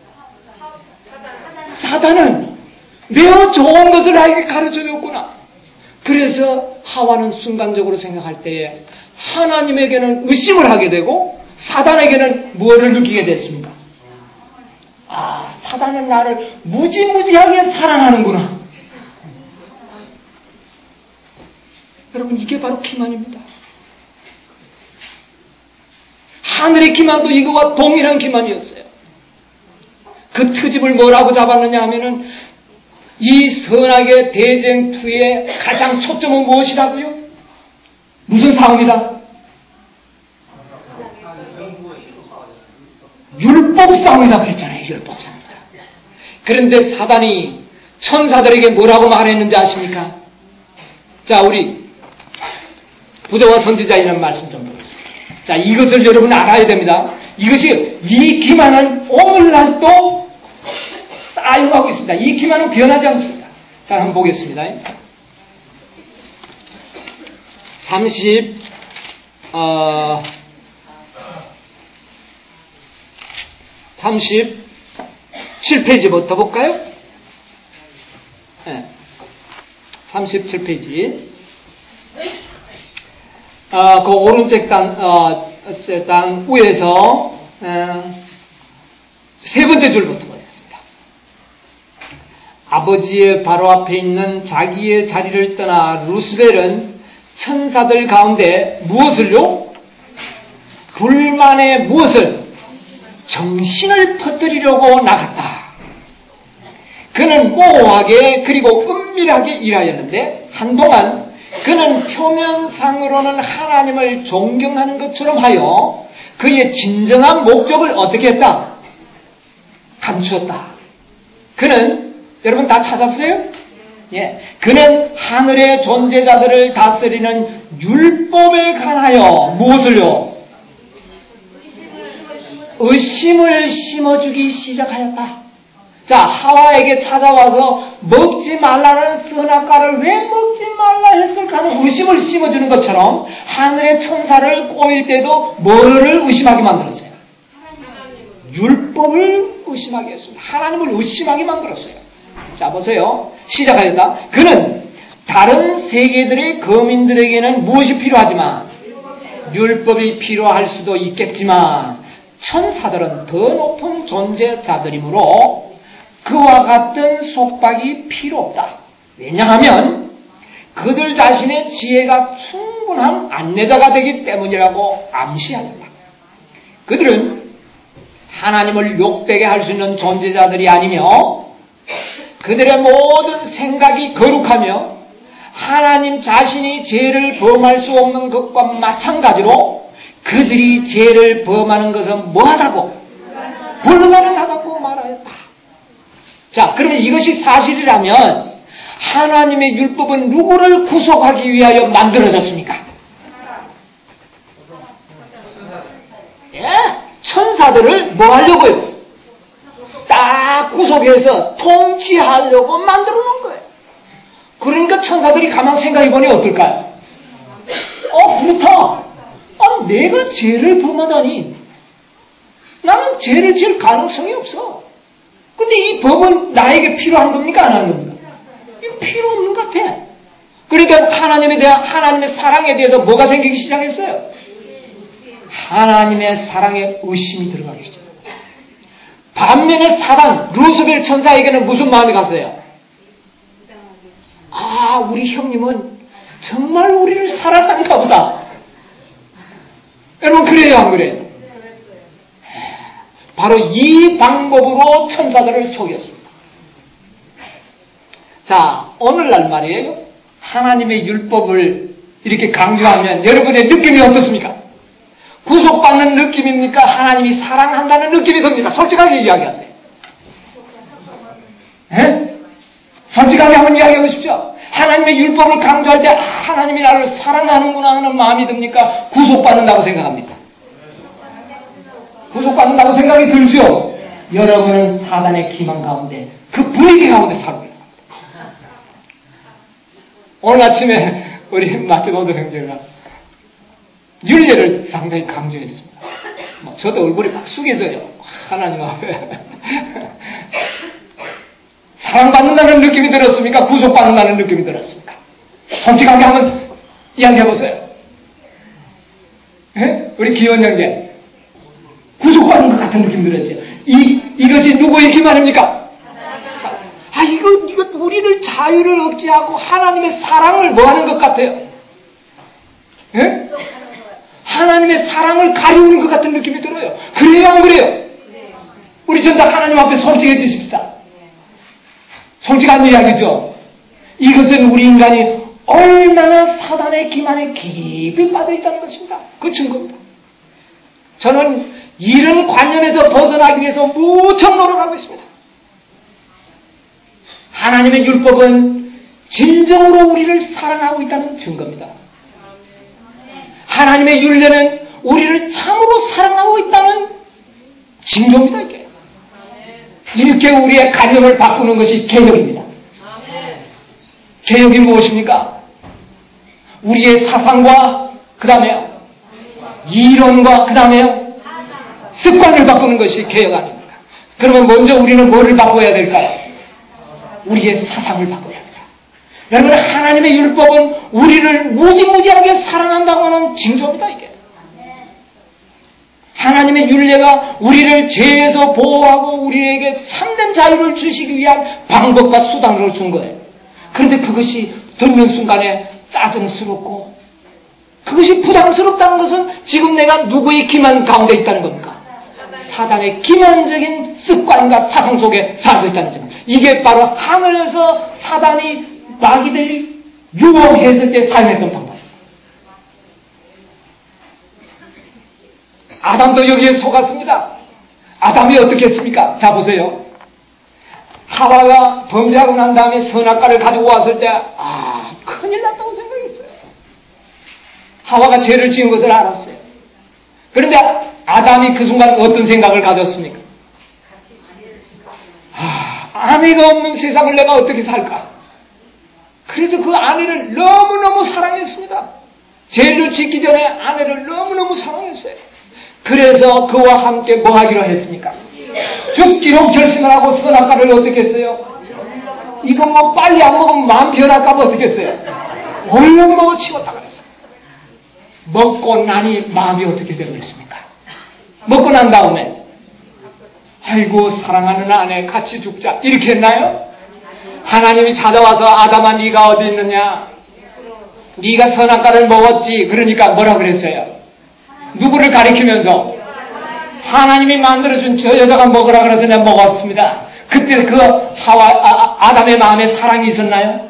사단은 매우 좋은 것을 나에게 가르쳐줬구나. 그래서 하와는 순간적으로 생각할 때에 하나님에게는 의심을 하게 되고 사단에게는 무엇을 느끼게 됐습니까? 사단은 나를 무지무지하게 사랑하는구나. 여러분, 이게 바로 기만입니다. 하늘의 기만도 이거와 동일한 기만이었어요. 그 트집을 뭐라고 잡았느냐 하면은 이 선악의 대쟁투의 가장 초점은 무엇이라고요? 무슨 싸움이다? 율법 싸움이다 그랬잖아요. 율법 싸움이다. 그런데 사단이 천사들에게 뭐라고 말했는지 아십니까? 자, 우리 부조와 선지자이라는 말씀 좀 보겠습니다. 자, 이것을 여러분 알아야 됩니다. 이 기만은 오늘날도 쌓여가고 있습니다. 이 기만은 변하지 않습니다. 자, 한번 보겠습니다. 37페이지부터 볼까요? 네. 37페이지. 그 오른쪽 땅 위에서 세 번째 줄부터 보겠습니다. 아버지의 바로 앞에 있는 자기의 자리를 떠나 루스벨은 천사들 가운데 무엇을요? 불만의 무엇을? 정신을 퍼뜨리려고 나갔다. 그는 모호하게 그리고 은밀하게 일하였는데 한동안 그는 표면상으로는 하나님을 존경하는 것처럼 하여 그의 진정한 목적을 어떻게 했다? 감추었다. 그는 여러분 다 찾았어요? 예. 그는 하늘의 존재자들을 다스리는 율법에 관하여 무엇을요? 의심을 심어주기 시작하였다. 자, 하와에게 찾아와서 먹지 말라는 선악과를 왜 먹지 말라 했을까는 의심을 심어주는 것처럼 하늘의 천사를 꼬일 때도 뭐를 의심하게 만들었어요? 율법을 의심하게 했습니다. 하나님을 의심하게 만들었어요. 자, 보세요. 시작하였다. 그는 다른 세계들의 거민들에게는 무엇이 필요하지만 율법이 필요할 수도 있겠지만 천사들은 더 높은 존재자들이므로 그와 같은 속박이 필요 없다. 왜냐하면 그들 자신의 지혜가 충분히 충분한 안내자가 되기 때문이라고 암시합니다. 그들은 하나님을 욕되게 할 수 있는 존재자들이 아니며 그들의 모든 생각이 거룩하며 하나님 자신이 죄를 범할 수 없는 것과 마찬가지로 그들이 죄를 범하는 것은 뭐하다고? 불가능하다고 말하였다. 자, 그러면 이것이 사실이라면 하나님의 율법은 누구를 구속하기 위하여 만들어졌습니까? 예, 천사들을 뭐 하려고요? 딱 구속해서 통치하려고 만들어 놓은 거예요. 그러니까 천사들이 가만 생각해보니 어떨까요? 그렇다. 내가 죄를 범하다니. 나는 죄를 지을 가능성이 없어. 근데 이 법은 나에게 필요한 겁니까? 안 하는 겁니까? 이거 필요 없는 것 같아. 그러니까 하나님에 대한, 하나님의 사랑에 대해서 뭐가 생기기 시작했어요? 하나님의 사랑에 의심이 들어가기 시작해요. 반면에 사단, 루스벨 천사에게는 무슨 마음이 갔어요? 우리 형님은 정말 우리를 사랑한가 보다. 여러분, 그래요, 안 그래요? 바로 이 방법으로 천사들을 속였습니다. 자, 오늘날 말이에요. 하나님의 율법을 이렇게 강조하면 여러분의 느낌이 어떻습니까? 구속받는 느낌입니까? 하나님이 사랑한다는 느낌이 듭니까? 솔직하게 이야기하세요. 에? 솔직하게 한번 이야기해 보십시오. 하나님의 율법을 강조할 때 하나님이 나를 사랑하는구나 하는 마음이 듭니까? 구속받는다고 생각합니까? 구속받는다고 생각이 들죠? 여러분은 사단의 기만 가운데 그 분위기 가운데 살고 있는 겁니다. 오늘 아침에 우리 마츠모도 형제가 윤례를 상당히 강조했습니다. 저도 얼굴이 막 숙여져요. 하나님 앞에. 사랑받는다는 느낌이 들었습니까? 구속받는다는 느낌이 들었습니까? 솔직하게 한번 이야기해보세요. 네? 우리 기원 형제. 구속받는 것 같은 느낌 들었죠? 이것이 누구의 기만입니까? 이거 우리를 자유를 억제하고 하나님의 사랑을 뭐 하는 것 같아요? 네? 하나님의 사랑을 가리우는 것 같은 느낌이 들어요. 그래요, 안 그래요? 우리 전 다 하나님 앞에 솔직해지십시다. 솔직한 이야기죠. 이것은 우리 인간이 얼마나 사단의 기만에 깊이 빠져있다는 것입니다. 그 증거입니다. 저는 이런 관념에서 벗어나기 위해서 무척 노력하고 있습니다. 하나님의 율법은 진정으로 우리를 사랑하고 있다는 증거입니다. 하나님의 율례는 우리를 참으로 사랑하고 있다는 징조입니다. 이렇게 우리의 관념을 바꾸는 것이 개혁입니다. 개혁이 무엇입니까? 우리의 사상과 그 다음에 이론과 그 다음에 습관을 바꾸는 것이 개혁 아닙니까? 그러면 먼저 우리는 뭐를 바꿔야 될까요? 우리의 사상을 바꿔야 합니다. 여러분, 하나님의 율법은 우리를 무지무지하게 사랑한다고 하는 징조입니다. 이게 하나님의 율례가 우리를 죄에서 보호하고 우리에게 참된 자유를 주시기 위한 방법과 수단으로 준 거예요. 그런데 그것이 듣는 순간에 짜증스럽고 그것이 부담스럽다는 것은 지금 내가 누구의 기만 가운데 있다는 겁니까? 사단의 기만적인 습관과 사상 속에 살고 있다는 점. 이게 바로 하늘에서 사단이 마귀들이 유혹했을 때 사용했던 방법. 아담도 여기에 속았습니다. 아담이 어떻게 했습니까? 자, 보세요. 하와가 범죄하고 난 다음에 선악과를 가지고 왔을 때 큰일 났다고 생각했어요. 하와가 죄를 지은 것을 알았어요. 그런데 아담이 그 순간 어떤 생각을 가졌습니까? 아내가 없는 세상을 내가 어떻게 살까? 그래서 그 아내를 너무너무 사랑했습니다. 죄를 짓기 전에 아내를 너무너무 사랑했어요. 그래서 그와 함께 뭐 하기로 했습니까? 죽기로 결심을 하고 선악과를 어떻게 했어요? 이거 뭐 빨리 안 먹으면 마음 변할까 봐 어떻게 했어요? 얼른 먹어 치웠다 그랬어요. 먹고 나니 마음이 어떻게 되버렸습니까? 먹고 난 다음에 아이고 사랑하는 아내 같이 죽자 이렇게 했나요? 하나님이 찾아와서 아담아 네가 어디 있느냐? 네가 선악과를 먹었지. 그러니까 뭐라 그랬어요? 누구를 가리키면서? 하나님이 만들어준 저 여자가 먹으라 그래서 내가 먹었습니다. 그때 그 아담의 마음에 사랑이 있었나요?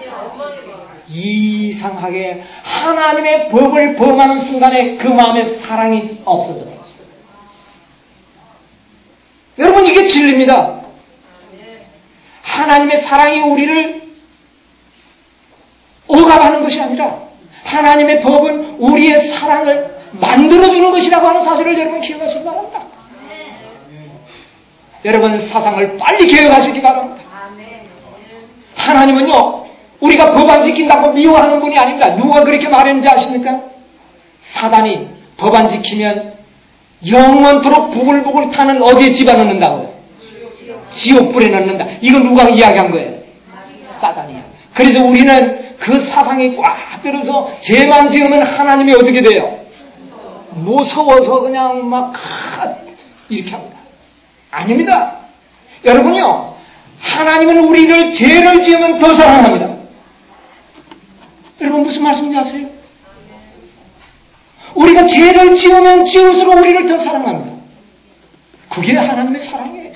이상하게 하나님의 법을 범하는 순간에 그 마음에 사랑이 없어졌습니다. 여러분, 이게 진리입니다. 하나님의 사랑이 우리를 억압하는 것이 아니라 하나님의 법은 우리의 사랑을 만들어주는 것이라고 하는 사실을 여러분 기억하시기 바랍니다. 여러분, 사상을 빨리 개혁하시기 바랍니다. 하나님은요, 우리가 법 안 지킨다고 미워하는 분이 아닙니다. 누가 그렇게 말했는지 아십니까? 사단이 법 안 지키면 영원토록 부글부글 타는 어디에 집어넣는다고요? 지옥불에 넣는다. 이거 누가 이야기한 거예요? 사단이요. 그래서 우리는 그 사상이 꽉 들어서 죄만 지으면 하나님이 어떻게 돼요? 무서워서 그냥 막 이렇게 합니다. 아닙니다. 여러분요, 하나님은 우리를 죄를 지으면 더 사랑합니다. 여러분, 무슨 말씀인지 아세요? 우리가 죄를 지으면 지을수록 우리를 더 사랑합니다. 그게 하나님의 사랑이에요.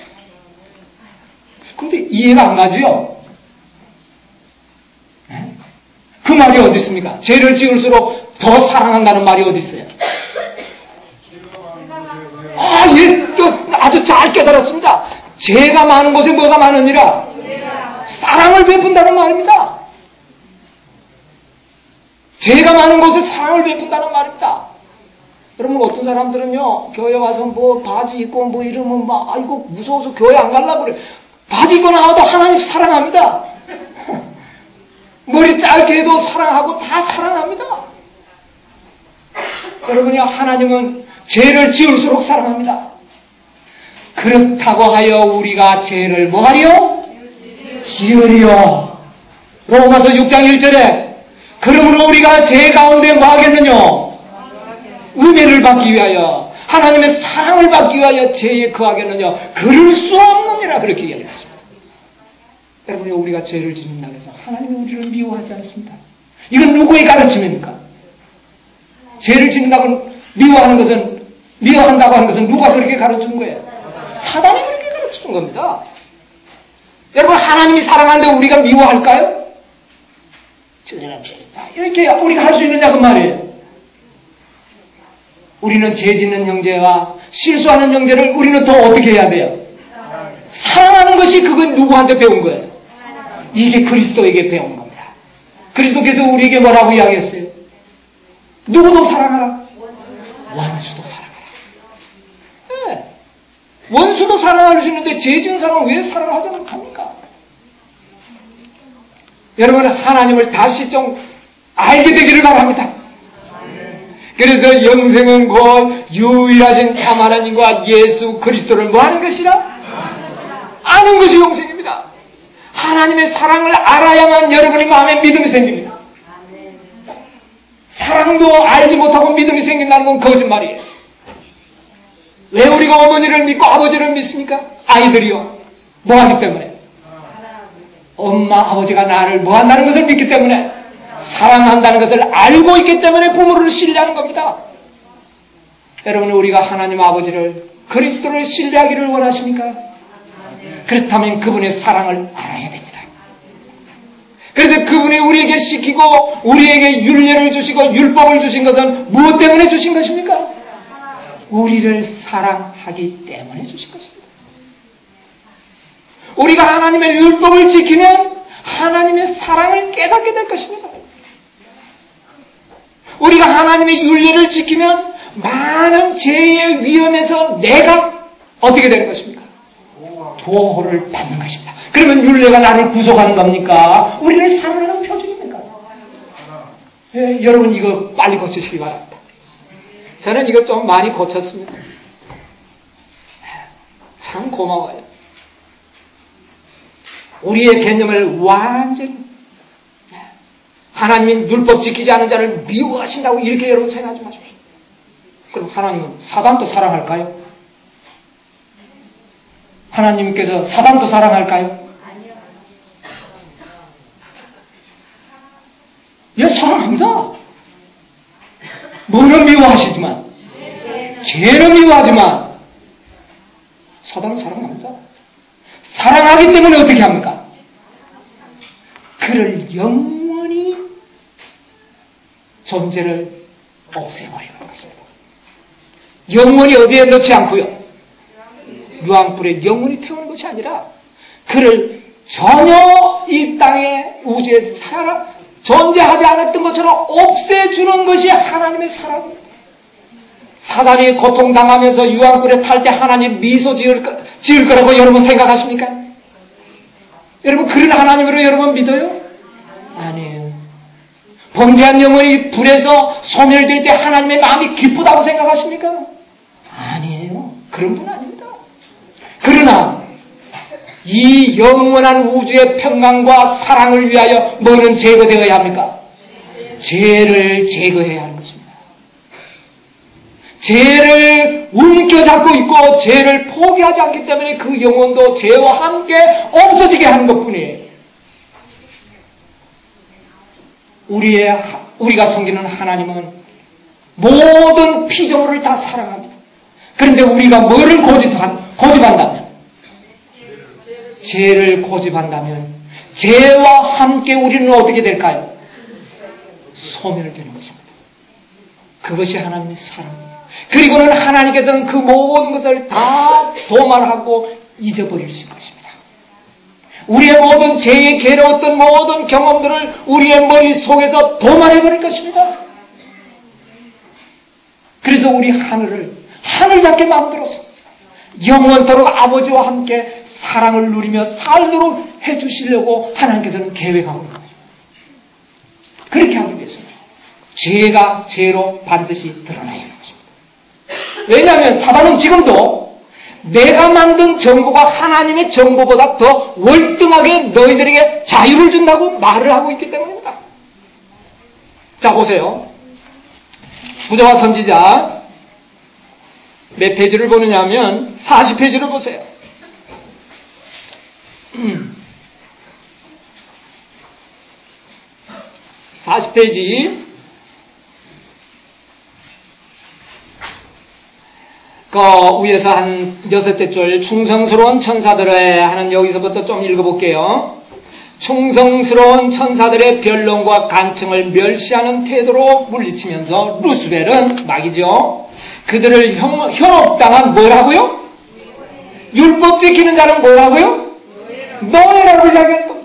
근데 이해가 안 가지요? 네? 그 말이 어디 있습니까? 죄를 지을수록 더 사랑한다는 말이 어디 있어요? 예, 또 아주 잘 깨달았습니다. 죄가 많은 곳에 뭐가 많으니라? 사랑을 베푼다는 말입니다. 죄가 많은 곳에 사랑을 베푼다는 말입니다. 여러분, 어떤 사람들은요, 교회 와서 뭐 바지 입고 뭐 이러면 막, 아이고, 무서워서 교회 안 가려고 그래. 바지 입고 나와도 하나님 사랑합니다. 머리 짧게 해도 사랑하고 다 사랑합니다. 여러분이 하나님은 죄를 지을수록 사랑합니다. 그렇다고 하여 우리가 죄를 뭐하리요? 지으리요. 로마서 6장 1절에 그러므로 우리가 죄 가운데 뭐하겠느냐? 은혜를 받기 위하여, 하나님의 사랑을 받기 위하여 죄에 거하겠느냐? 그럴 수 없느니라. 그렇게 이야기했습니다. 여러분이 우리가 죄를 짓는다고 해서 하나님이 우리를 미워하지 않습니다. 이건 누구의 가르침입니까? 죄를 짓는다고 미워한다고 하는 것은 누가 그렇게 가르친 거예요? 사단이 그렇게 가르친 겁니다. 여러분, 하나님이 사랑하는데 우리가 미워할까요? 이렇게 우리가 할 수 있느냐 그 말이에요. 우리는 죄 짓는 형제와 실수하는 형제를 우리는 더 어떻게 해야 돼요? 사랑하는 것이 그건 누구한테 배운 거예요? 이게 그리스도에게 배운 겁니다. 그리스도께서 우리에게 뭐라고 이야기했어요? 누구도 사랑하라. 원수도 사랑하라. 네. 원수도 사랑할 수 있는데 죄 지은 사람은 왜 사랑하지 못합니까? 여러분, 하나님을 다시 좀 알게 되기를 바랍니다. 그래서 영생은 곧 유일하신 참 하나님과 예수 그리스도를 뭐하는 것이라? 아는 것이 영생입니다. 하나님의 사랑을 알아야만 여러분의 마음에 믿음이 생깁니다. 사랑도 알지 못하고 믿음이 생긴다는 건 거짓말이에요. 왜 우리가 어머니를 믿고 아버지를 믿습니까? 아이들이요. 뭐하기 때문에? 엄마, 아버지가 나를 뭐한다는 것을 믿기 때문에, 사랑한다는 것을 알고 있기 때문에 부모를 신뢰하는 겁니다. 여러분, 우리가 하나님 아버지를, 그리스도를 신뢰하기를 원하십니까? 그렇다면 그분의 사랑을 알아야 됩니다. 그래서 그분이 우리에게 시키고 우리에게 율례를 주시고 율법을 주신 것은 무엇 때문에 주신 것입니까? 우리를 사랑하기 때문에 주신 것입니다. 우리가 하나님의 율법을 지키면 하나님의 사랑을 깨닫게 될 것입니다. 우리가 하나님의 율례를 지키면 많은 죄의 위험에서 내가 어떻게 되는 것입니까? 보호를 받는 것입니다. 그러면 율례가 나를 구속하는 겁니까? 우리를 사랑하는 표준입니까? 예, 여러분, 이거 빨리 고치시기 바랍니다. 저는 이거 좀 많이 고쳤습니다. 참 고마워요. 우리의 개념을 완전히, 하나님이 율법 지키지 않은 자를 미워하신다고 이렇게 여러분 생각하지 마십시오. 그럼 하나님은 사단도 사랑할까요? 하나님께서 사단도 사랑할까요? 예, 사랑합니다. 뭐는 미워하시지만, 죄는 미워하지만, 사단은 사랑합니다. 사랑하기 때문에 어떻게 합니까? 그를 영원히 존재를 없애버리는 것입니다. 영원히 어디에 넣지 않고요. 유황불에 영원히 태우는 것이 아니라 그를 전혀 이 땅의 우주에 존재하지 않았던 것처럼 없애주는 것이 하나님의 사랑입니다. 사단이 고통당하면서 유황불에 탈 때 하나님 미소 지을 거라고 여러분 생각하십니까? 여러분 그런 하나님으로 여러분 믿어요? 아니에요. 범죄한 영혼이 불에서 소멸될 때 하나님의 마음이 기쁘다고 생각하십니까? 아니에요. 그런 분 아닙니다. 그러나 이 영원한 우주의 평강과 사랑을 위하여 뭐는 제거되어야 합니까? 죄를 제거해야 하는 것입니다. 죄를 움켜잡고 있고 죄를 포기하지 않기 때문에 그 영혼도 죄와 함께 없어지게 하는 것뿐이에요. 우리가 섬기는 하나님은 모든 피조물을 다 사랑합니다. 그런데 우리가 뭐를 고집한다면, 죄를 고집한다면 죄와 함께 우리는 어떻게 될까요? 소멸되는 것입니다. 그것이 하나님의 사랑입니다. 그리고는 하나님께서는 그 모든 것을 다 도말하고 잊어버릴 수 있는 것입니다. 우리의 모든 죄에 괴로웠던 모든 경험들을 우리의 머릿속에서 도말해버릴 것입니다. 그래서 우리 하늘을 하늘답게 만들어서 영원토록 아버지와 함께 사랑을 누리며 살도록 해주시려고 하나님께서는 계획하고 있는 거죠. 그렇게 하기 위해서는 죄가 죄로 반드시 드러나야 하는 것입니다. 왜냐하면 사단은 지금도 내가 만든 정보가 하나님의 정보보다 더 월등하게 너희들에게 자유를 준다고 말을 하고 있기 때문입니다. 자, 보세요. 부자와 선지자 몇 페이지를 보느냐 하면 40페이지를 보세요. 40페이지 그 위에서 한 6째 줄 충성스러운 천사들의 하는 여기서부터 좀 읽어볼게요. 충성스러운 천사들의 변론과 간청을 멸시하는 태도로 물리치면서 루스벨은 막이죠. 그들을 현혹당한 뭐라고요? 율법 지키는 자는 뭐라고요? 노예라고 이야기하는 겁니다.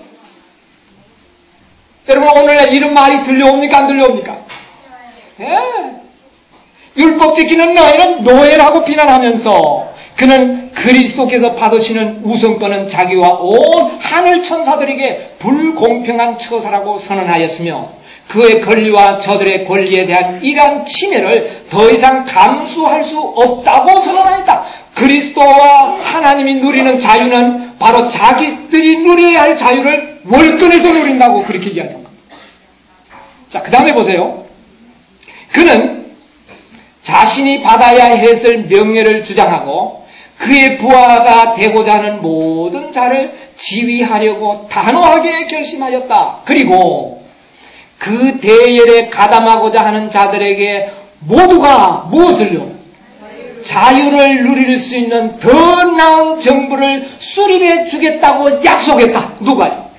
여러분 오늘날 이런 말이 들려옵니까? 안 들려옵니까? 예. 율법 지키는 너희는 노예라고 비난하면서 그는 그리스도께서 받으시는 우선권은 자기와 온 하늘 천사들에게 불공평한 처사라고 선언하였으며 그의 권리와 저들의 권리에 대한 이러한 침해를 더 이상 감수할 수 없다고 선언하였다. 그리스도와 하나님이 누리는 자유는 바로 자기들이 누려야 할 자유를 월권에서 누린다고 그렇게 이야기한 겁니다. 자, 그 다음에 보세요. 그는 자신이 받아야 했을 명예를 주장하고 그의 부하가 되고자 하는 모든 자를 지휘하려고 단호하게 결심하였다. 그리고 그 대열에 가담하고자 하는 자들에게 모두가 무엇을요? 자유를 누릴 수 있는 더 나은 정부를 수립해 주겠다고 약속했다. 누가요?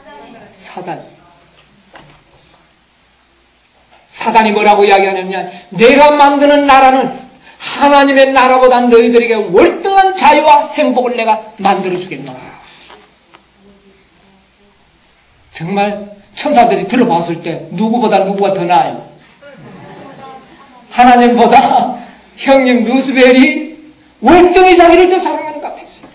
사단이 뭐라고 이야기하냐면 내가 만드는 나라는 하나님의 나라보다 너희들에게 월등한 자유와 행복을 내가 만들어주겠노라. 정말 천사들이 들어봤을 때 누구보다 누구가 더 나아요? 하나님보다 형님 루스벨이 월등히 자기를 더 사랑하는 것 같았어요.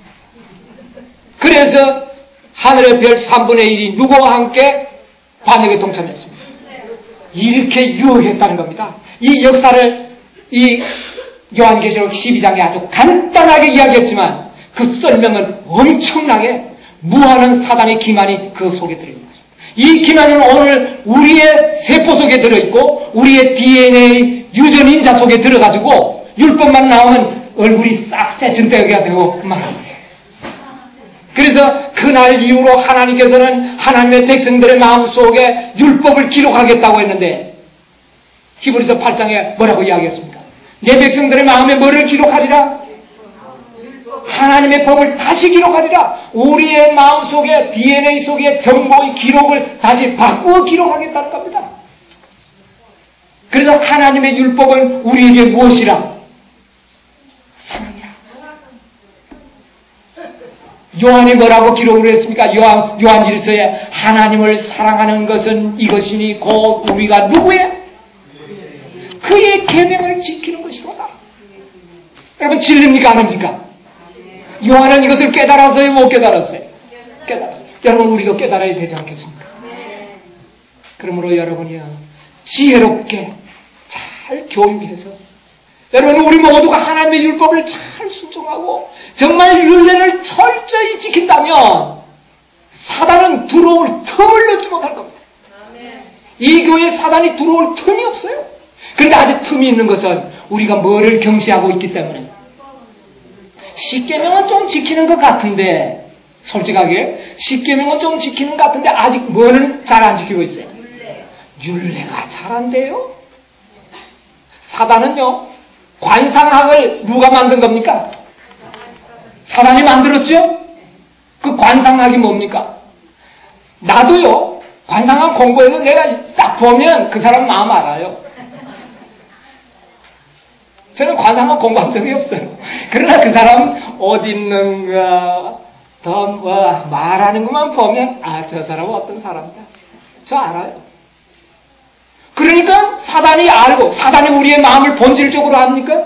그래서 하늘의 별 3분의 1이 누구와 함께 반역에 동참했습니다. 이렇게 유혹했다는 겁니다. 이 역사를 이 요한계시록 12장에 아주 간단하게 이야기했지만 그 설명은 엄청나게 무한한 사단의 기만이 그 속에 들어있는 것입니다. 이 기만은 오늘 우리의 세포 속에 들어있고 우리의 DNA 유전인자 속에 들어가지고 율법만 나오면 얼굴이 싹 새천대기가 되고 말합니다. 그래서 그 그날 이후로 하나님께서는 하나님의 백성들의 마음속에 율법을 기록하겠다고 했는데 히브리서 8장에 뭐라고 이야기했습니까? 내 백성들의 마음에 뭐를 기록하리라? 하나님의 법을 다시 기록하리라. 우리의 마음속에 DNA 속에 정보의 기록을 다시 바꾸어 기록하겠다는 겁니다. 그래서 하나님의 율법은 우리에게 무엇이라? 사랑이라. 요한이 뭐라고 기록을 했습니까? 요한 1서에 하나님을 사랑하는 것은 이것이니 곧 우리가 누구의? 그의 계명을 지키는 것이로다. 여러분 진리입니까? 아닙니까? 요한은 이것을 깨달았어요? 못 깨달았어요? 깨달았어요. 여러분 우리도 깨달아야 되지 않겠습니까? 그러므로 여러분이요 지혜롭게 잘 교육해서 여러분 우리 모두가 하나님의 율법을 잘 순종하고 정말 율례를 철저히 지킨다면 사단은 들어올 틈을 넣지 못할 겁니다. 이 교회에 사단이 들어올 틈이 없어요. 그런데 아직 틈이 있는 것은 우리가 뭐를 경시하고 있기 때문에 십계명은 좀 지키는 것 같은데 솔직하게 십계명은 좀 지키는 것 같은데 아직 뭐는 잘 안 지키고 있어요? 율례가 잘 안 돼요. 사단은요 관상학을 누가 만든 겁니까? 사단이 만들었죠? 그 관상학이 뭡니까? 나도요 관상학 공부해서 내가 딱 보면 그 사람 마음 알아요. 저는 관상학 공부한 적이 없어요. 그러나 그 사람 어디 있는가 더 말하는 것만 보면 저 사람은 어떤 사람이다. 저 알아요. 그러니까 사단이 알고 사단이 우리의 마음을 본질적으로 압니까?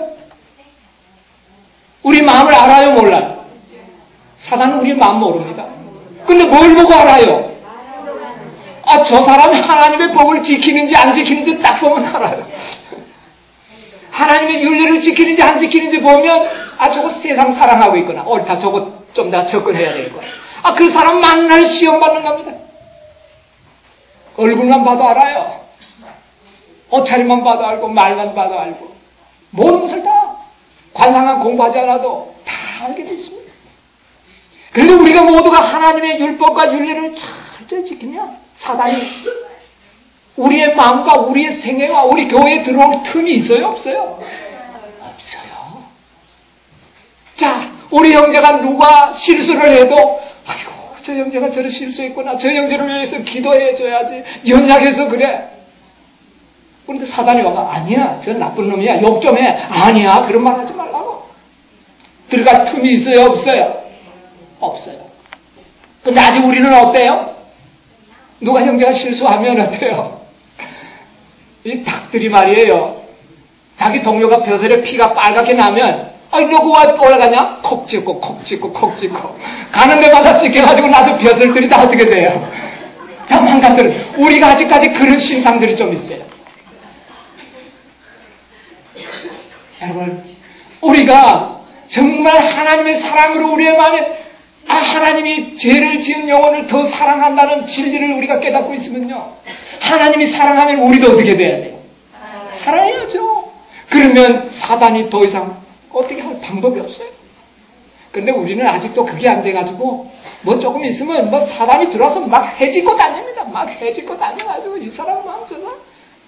우리 마음을 알아요 몰라요? 사단은 우리의 마음 모릅니다. 근데 뭘 보고 알아요? 저 사람이 하나님의 법을 지키는지 안 지키는지 딱 보면 알아요. 하나님의 율례를 지키는지 안 지키는지 보면 저거 세상 사랑하고 있구나. 옳다. 저거 좀 내가 접근해야 되겠구나. 그 사람 만날 시험 받는 겁니다. 얼굴만 봐도 알아요. 옷차림만 봐도 알고 말만 봐도 알고 모든 것을 다 관상학 공부하지 않아도 다 알게 돼 있습니다. 그런데 우리가 모두가 하나님의 율법과 율례를 철저히 지키면 사단이 우리의 마음과 우리의 생애와 우리 교회에 들어올 틈이 있어요? 없어요? 없어요. 자, 우리 형제가 누가 실수를 해도 아이고 저 형제가 저를 실수했구나. 저 형제를 위해서 기도해 줘야지. 연약해서 그래. 그런데 사단이 와가 아니야. 저 나쁜 놈이야. 욕 좀 해. 아니야. 그런 말 하지 말라고. 들어갈 틈이 있어요? 없어요? 없어요. 근데 아직 우리는 어때요? 누가 형제가 실수하면 어때요? 이 닭들이 말이에요. 자기 동료가 벼슬에 피가 빨갛게 나면 너 그거 왜 올라가냐? 콕 찍고 콕 찍고 콕 찍고 가는 데마다 찍혀가지고 나서 벼슬들이 다 어떻게 돼요? 다 망가뜨려. 우리가 아직까지 그런 신상들이 좀 있어요. 여러분 우리가 정말 하나님의 사랑으로 우리의 마음에 하나님이 죄를 지은 영혼을 더 사랑한다는 진리를 우리가 깨닫고 있으면요. 하나님이 사랑하면 우리도 어떻게 돼야 돼요? 살아야죠. 그러면 사단이 더 이상 어떻게 할 방법이 없어요. 그런데 우리는 아직도 그게 안 돼가지고 뭐 조금 있으면 뭐 사단이 들어와서 막 해집고 다닙니다. 막 해집고 다녀가지고 이 사람 마음 저 사람.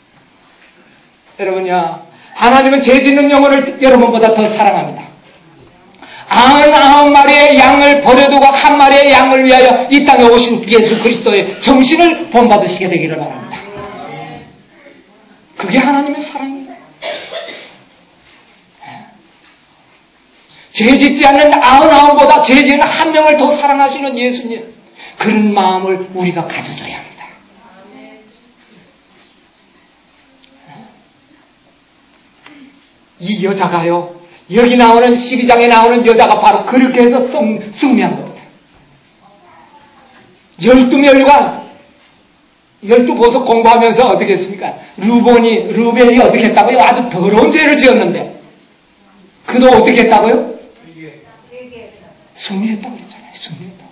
여러분요. 하나님은 죄 짓는 영혼을 여러분보다 더 사랑합니다. 99마리의 양을 버려두고 한 마리의 양을 위하여 이 땅에 오신 예수 그리스도의 정신을 본받으시게 되기를 바랍니다. 그게 하나님의 사랑이에요. 죄 짓지 않는 99보다 죄 짓는 한 명을 더 사랑하시는 예수님, 그런 마음을 우리가 가져줘야 합니다. 이 여자가요, 여기 나오는 12장에 나오는 여자가 바로 그렇게 해서 승리한 겁니다. 12멸관 12보석 공부하면서 어떻게 했습니까? 루벤이 어떻게 했다고요? 아주 더러운 죄를 지었는데 그도 어떻게 했다고요? 승리했다고 그랬잖아요. 승리했다고.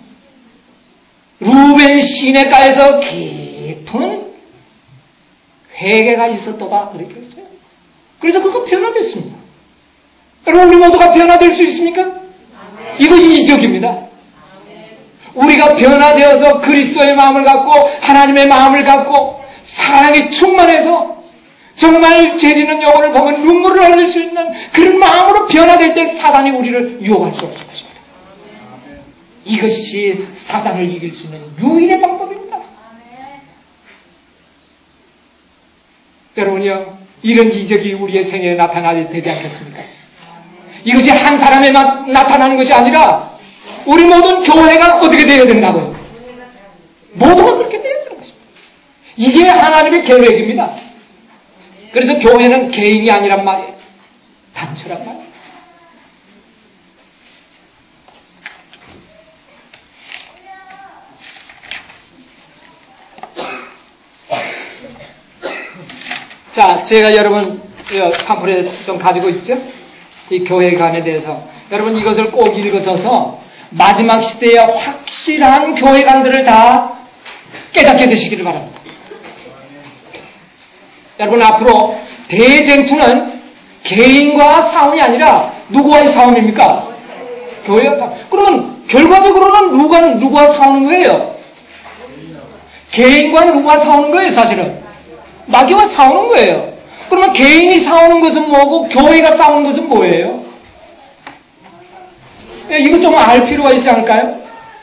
루벤 시내가에서 깊은 회개가 있었다가 그렇게 했어요. 그래서 그거 변화됐습니다. 여러분 우리 모두가 변화될 수 있습니까? 이거 이적입니다. 우리가 변화되어서 그리스도의 마음을 갖고 하나님의 마음을 갖고 사랑이 충만해서 정말 죄짓는 영혼을 보면 눈물을 흘릴 수 있는 그런 마음으로 변화될 때 사단이 우리를 유혹할 수 없을 것입니다. 이것이 사단을 이길 수 있는 유일의 방법입니다. 여러분요, 이런 이적이 우리의 생애에 나타나야 되지 않겠습니까? 이것이 한 사람에 나타나는 것이 아니라 우리 모든 교회가 어떻게 되어야 된다고요? 모두가 그렇게 되어야 되는 것입니다. 이게 하나님의 계획입니다. 그래서 교회는 개인이 아니란 말이에요. 단체란 말이에요. 자, 제가 여러분 팜플렛 좀 가지고 있죠? 이 교회관에 대해서 여러분 이것을 꼭 읽으셔서 마지막 시대에 확실한 교회관들을 다 깨닫게 되시기를 바랍니다. 여러분 앞으로 대쟁투는 개인과 싸움이 아니라 누구와의 싸움입니까? 교회와 싸움. 그러면 결과적으로는 누구와 싸우는 거예요? 개인과 누구와 싸우는 거예요, 사실은? 마귀와 싸우는 거예요. 그러면 개인이 싸우는 것은 뭐고 교회가 싸우는 것은 뭐예요? 이거 좀 알 필요가 있지 않을까요?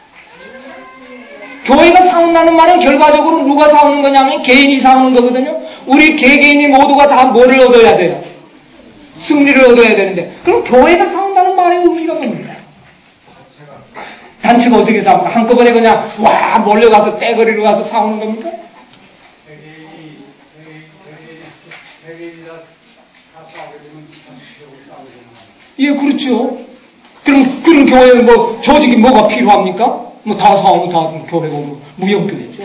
교회가 싸운다는 말은 결과적으로 누가 싸우는 거냐면 개인이 싸우는 거거든요. 우리 개개인이 모두가 다 뭐를 얻어야 돼요? 승리를 얻어야 되는데 그럼 교회가 싸운다는 말의 의미가 뭡니까? 단체가 어떻게 싸웁니까? 한꺼번에 그냥 와 몰려가서 떼거리로 가서 싸우는 겁니까? 예, 그렇죠. 그럼 교회는 뭐 조직이 뭐가 필요합니까? 뭐 다 싸우면 다 교회가 무형교회죠.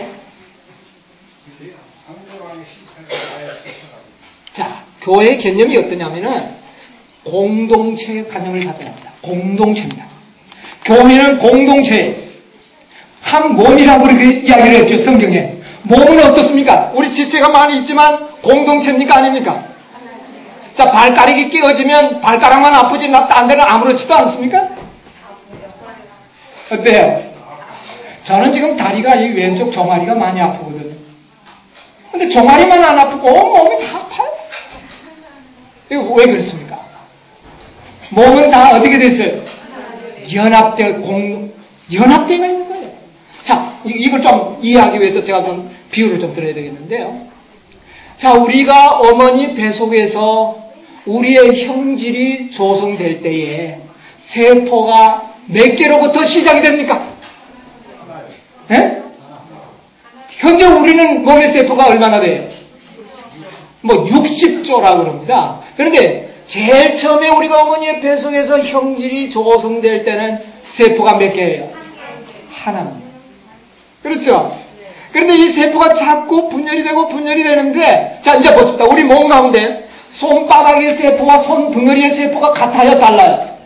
자, 교회의 개념이 어떠냐면은 공동체 관념을 가져야 합니다. 공동체입니다. 교회는 공동체, 한 몸이라고 이렇게 이야기를 했죠, 성경에. 몸은 어떻습니까? 우리 지체가 많이 있지만 공동체입니까? 아닙니까? 자, 발가락이 끼어지면 발가락만 아프지 딴 데는 아무렇지도 않습니까? 어때요? 저는 지금 다리가 이 왼쪽 종아리가 많이 아프거든요. 근데 종아리만 안 아프고 몸이 다 아파요. 이거 왜 그렇습니까? 몸은 다 어떻게 됐어요? 연합되어 있는 거예요. 자, 이걸 좀 이해하기 위해서 제가 좀 비유를 좀 드려야 되겠는데요. 자, 우리가 어머니 배 속에서 우리의 형질이 조성될 때에 세포가 몇 개로부터 시작이 됩니까? 네? 현재 우리는 몸의 세포가 얼마나 돼요? 뭐 60조라고 그럽니다. 그런데 제일 처음에 우리가 어머니의 배 속에서 형질이 조성될 때는 세포가 몇 개예요? 하나입니다. 그렇죠? 그런데 이 세포가 자꾸 분열이 되는데, 자, 이제 보십시다. 우리 몸 가운데 손바닥의 세포와 손등어리의 세포가 같아요? 달라요?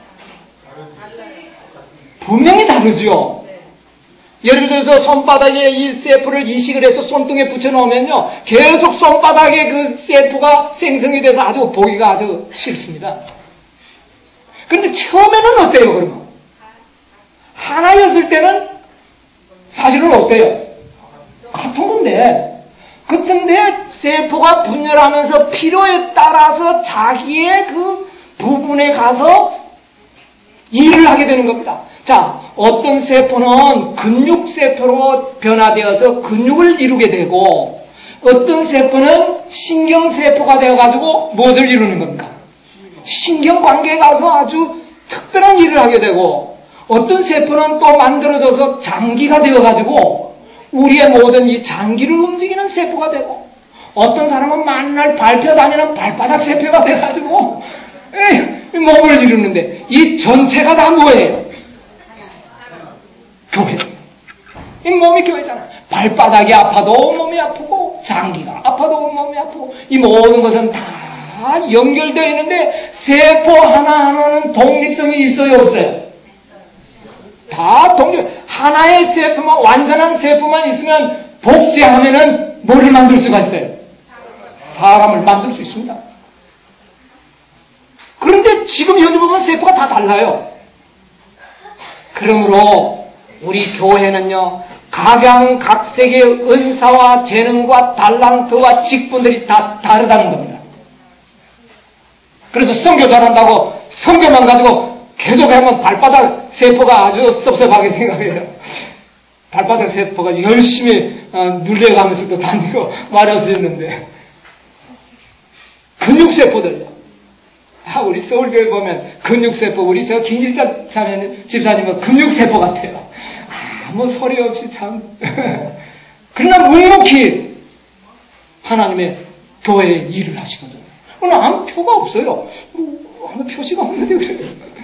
분명히 다르죠? 예를 들어서 손바닥에 이 세포를 이식을 해서 손등에 붙여놓으면요, 계속 손바닥에 그 세포가 생성이 돼서 아주 보기가 아주 싫습니다. 그런데 처음에는 어때요, 그러면? 하나였을 때는 사실은 어때요? 같은 건데, 그런데 세포가 분열하면서 필요에 따라서 자기의 그 부분에 가서 일을 하게 되는 겁니다. 자, 어떤 세포는 근육세포로 변화되어서 근육을 이루게 되고, 어떤 세포는 신경세포가 되어가지고 무엇을 이루는 겁니까? 신경관계에 가서 아주 특별한 일을 하게 되고, 어떤 세포는 또 만들어져서 장기가 되어가지고 우리의 모든 이 장기를 움직이는 세포가 되고, 어떤 사람은 만날 밟혀 다니는 발바닥 세포가 돼가지고 몸을 이루는데, 이 전체가 다 뭐예요? 교회. 이 몸이 교회잖아. 발바닥이 아파도 몸이 아프고, 장기가 아파도 몸이 아프고, 이 모든 것은 다 연결되어 있는데 세포 하나하나는 독립성이 있어요, 없어요? 다 하나의 세포만, 완전한 세포만 있으면 복제하면은 뭐를 만들 수가 있어요? 사람을 만들 수 있습니다. 그런데 지금 현재 보면 세포가 다 달라요. 그러므로 우리 교회는요, 각양각색의 은사와 재능과 달란트와 직분들이 다 다르다는 겁니다. 그래서 선교 잘한다고 선교만 가지고 계속 하면 발바닥 세포가 아주 섭섭하게 생각해요. 발바닥 세포가 열심히 눌려가면서도 다니고 말할 수 있는데, 근육세포들, 우리 서울교회 보면 근육세포, 우리 저 김일자 집사님은 근육세포 같아요. 아무 소리 없이 참. 그러나 묵묵히 하나님의 교회에 일을 하시거든요. 아무 표가 없어요. 아무 표시가 없는데 그래요.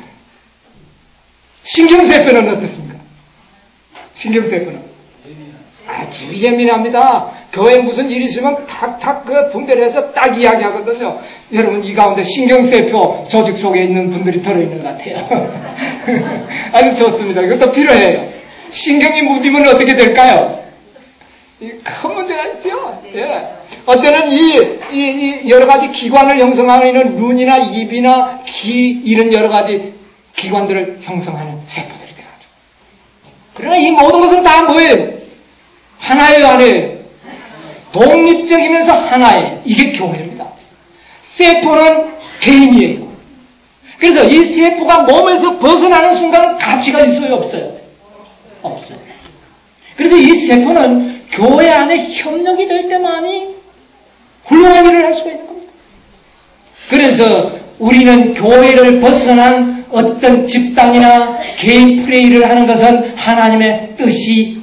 신경세포는 어떻습니까? 신경세포는 아주 예민합니다. 교회에 무슨 일이 있으면 탁탁 분별해서 딱 이야기하거든요. 여러분, 이 가운데 신경세포 조직 속에 있는 분들이 들어있는 것 같아요. 아주 좋습니다. 이것도 필요해요. 신경이 무디면 어떻게 될까요? 큰 문제가 있죠. 예. 어때는 이 여러 가지 기관을 형성하는 눈이나 입이나 귀, 이런 여러 가지 기관들을 형성하는 세포들이 돼가지고. 그러나 이 모든 것은 다 뭐예요? 하나예요, 아니에요? 독립적이면서 하나예요. 이게 교회입니다. 세포는 개인이에요. 그래서 이 세포가 몸에서 벗어나는 순간 가치가 있어요, 없어요? 없어요. 그래서 이 세포는 교회 안에 협력이 될 때만이 훌륭한 일을 할 수가 있는 겁니다. 그래서 우리는 교회를 벗어난 어떤 집단이나 개인 플레이를 하는 것은 하나님의 뜻이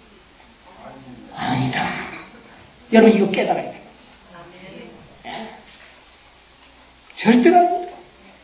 아니다. 여러분, 이거 깨달아야 돼요. 절대로 아닙니다.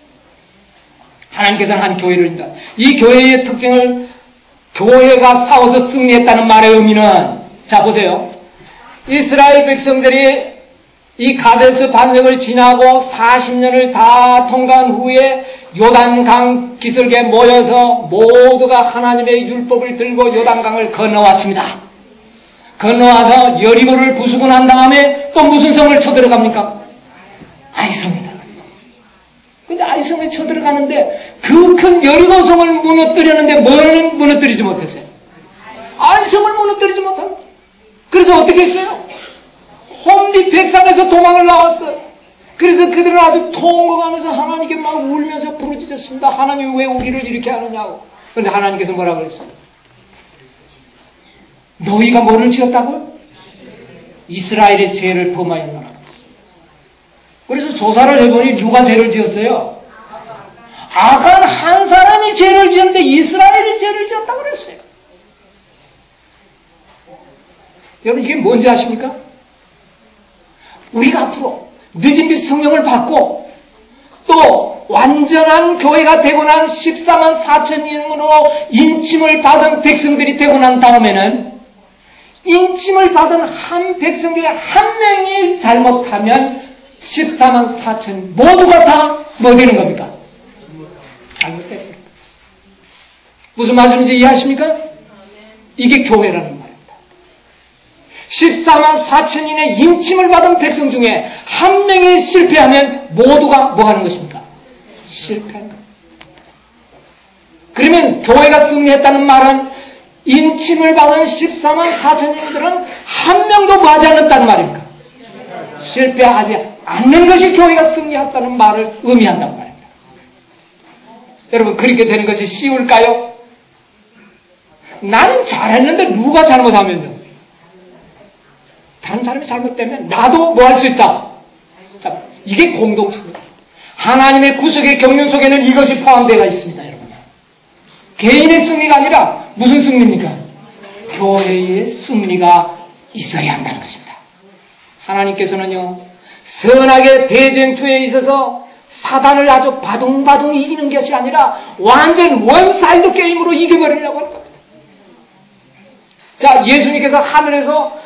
하나님께서는 한 교회를 입니다. 이 교회의 특징을, 교회가 싸워서 승리했다는 말의 의미는, 자 보세요. 이스라엘 백성들이 이 가데스 반역을 지나고 40년을 다 통과한 후에 요단강 기슭에 모여서 모두가 하나님의 율법을 들고 요단강을 건너왔습니다. 건너와서 여리고를 부수고 난 다음에 또 무슨 성을 쳐들어갑니까? 아이성이다. 근데 아이성에 쳐들어가는데 그 큰 여리고 성을 무너뜨리는데 뭘 무너뜨리지 못했어요? 아이성을 무너뜨리지 못합니다. 그래서 어떻게 했어요? 홈리 백산에서 도망을 나왔어요. 그래서 그들은 아주 통곡하면서 하나님께 막 울면서 부르짖었습니다. 하나님 왜 우리를 이렇게 하느냐고. 그런데 하나님께서 뭐라고 그랬어요? 너희가 뭐를 지었다고요? 이스라엘의 죄를 범하였노라. 그래서 조사를 해보니 누가 죄를 지었어요? 아간 한 사람이 죄를 지었는데 이스라엘이 죄를 지었다고 그랬어요. 여러분, 이게 뭔지 아십니까? 우리가 앞으로 늦은 빛 성령을 받고 또 완전한 교회가 되고 난 14만 4천인으로 인침을 받은 백성들이 되고 난 다음에는 인침을 받은 한 백성 중에 한 명이 잘못하면 14만 4천 모두가 다 뭐 되는 겁니까? 잘못된 겁니다. 무슨 말씀인지 이해하십니까? 이게 교회라는 말입니다. 14만 4천인의 인침을 받은 백성 중에 한 명이 실패하면 모두가 뭐 하는 것입니까? 실패하는 겁니다. 그러면 교회가 승리했다는 말은 인침을 받은 14만 4천인들은 한 명도 뭐 하지 않았다는 말입니까? 실패하지 않는 것이 교회가 승리했다는 말을 의미한다는 말입니다. 여러분, 그렇게 되는 것이 쉬울까요? 나는 잘했는데 누가 잘못하면요? 다른 사람이 잘못되면 나도 뭐 할 수 있다. 자, 이게 공동체입니다. 하나님의 구속의 경륜 속에는 이것이 포함되어 있습니다, 여러분. 개인의 승리가 아니라 무슨 승리입니까? 교회의 승리가 있어야 한다는 것입니다. 하나님께서는요, 선악의 대쟁투에 있어서 사단을 아주 바둥바둥 이기는 것이 아니라 완전 원사이드 게임으로 이겨버리려고 하는 겁니다. 자, 예수님께서 하늘에서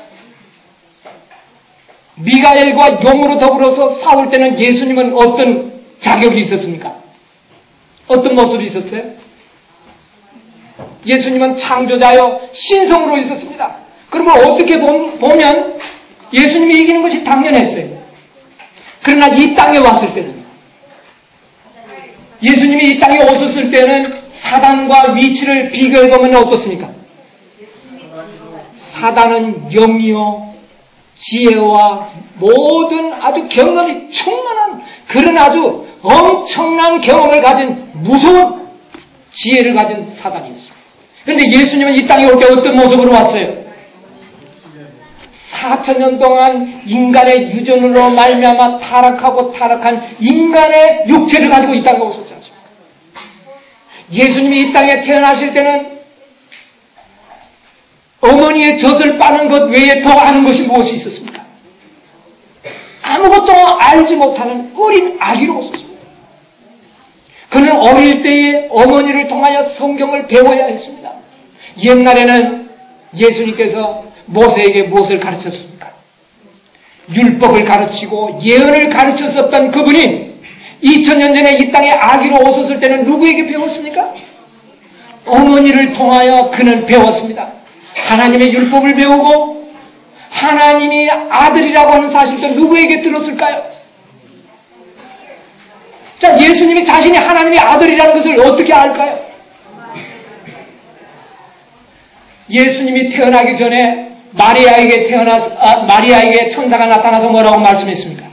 미가엘과 용으로 더불어서 싸울 때는 예수님은 어떤 자격이 있었습니까? 어떤 모습이 있었어요? 예수님은 창조자요 신성으로 있었습니다. 그러면 어떻게 보면 예수님이 이기는 것이 당연했어요. 그러나 이 땅에 왔을 때는, 예수님이 이 땅에 오셨을 때는 사단과 위치를 비교해보면 어떻습니까? 사단은 영이요 지혜와 모든 아주 경험이 충만한 그런 아주 엄청난 경험을 가진 무서운 지혜를 가진 사단이었습니다. 그런데 예수님은 이 땅에 올 때 어떤 모습으로 왔어요? 4,000년 동안 인간의 유전으로 말미암아 타락한 인간의 육체를 가지고 이 땅에 오셨지 않습니까? 예수님이 이 땅에 태어나실 때는 어머니의 젖을 빠는 것 외에 더 아는 것이 무엇이 있었습니까? 아무것도 알지 못하는 어린 아기로 오셨습니다. 그는 어릴 때에 어머니를 통하여 성경을 배워야 했습니다. 옛날에는 예수님께서 모세에게 무엇을 가르쳤습니까? 율법을 가르치고 예언을 가르쳤었던 그분이 2000년 전에 이 땅에 아기로 오셨을 때는 누구에게 배웠습니까? 어머니를 통하여 그는 배웠습니다. 하나님의 율법을 배우고 하나님이 아들이라고 하는 사실도 누구에게 들었을까요? 자, 예수님이 자신이 하나님의 아들이라는 것을 어떻게 알까요? 예수님이 태어나기 전에 마리아에게 천사가 나타나서 뭐라고 말씀했습니까?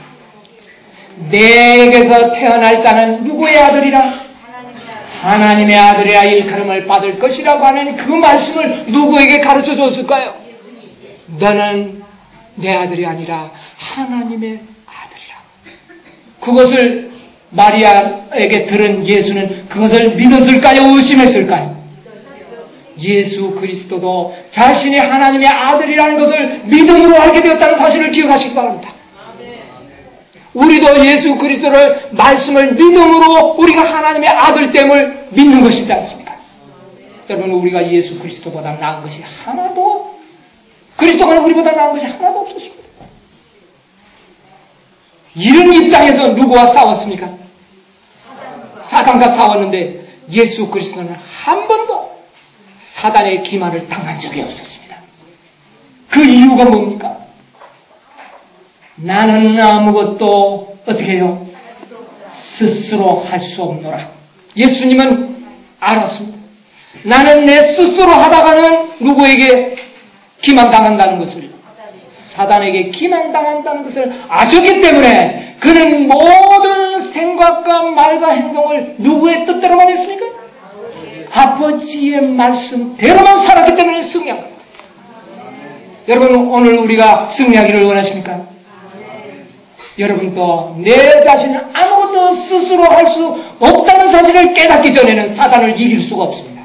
내게서 태어날 자는 누구의 아들이라? 하나님의 아들이라 일컬음을 받을 것이라고 하는 그 말씀을 누구에게 가르쳐 줬을까요? 너는 내 아들이 아니라 하나님의 아들이라. 그것을 마리아에게 들은 예수는 그것을 믿었을까요? 의심했을까요? 예수 그리스도도 자신이 하나님의 아들이라는 것을 믿음으로 알게 되었다는 사실을 기억하시기 바랍니다. 우리도 예수 그리스도를 말씀을 믿음으로 우리가 하나님의 아들됨을 믿는 것이지 않습니까? 여러분, 우리가 예수 그리스도보다 나은 것이 하나도, 그리스도가 우리보다 나은 것이 하나도 없었습니다. 이런 입장에서 누구와 싸웠습니까? 사단과 싸웠는데 예수 그리스도는 한 번도 사단의 기만을 당한 적이 없었습니다. 그 이유가 뭡니까? 나는 아무것도 어떻게 해요? 스스로 할 수 없노라. 예수님은 알았습니다. 나는 내 스스로 하다가는 누구에게 기만당한다는 것을, 사단에게 기만당한다는 것을 아셨기 때문에 그는 모든 생각과 말과 행동을 누구의 뜻대로만 했습니까? 아버지의 말씀대로만 살았기 때문에 승리한 겁니다. 여러분, 오늘 우리가 승리하기를 원하십니까? 여러분도 내 자신은 아무것도 스스로 할 수 없다는 사실을 깨닫기 전에는 사단을 이길 수가 없습니다.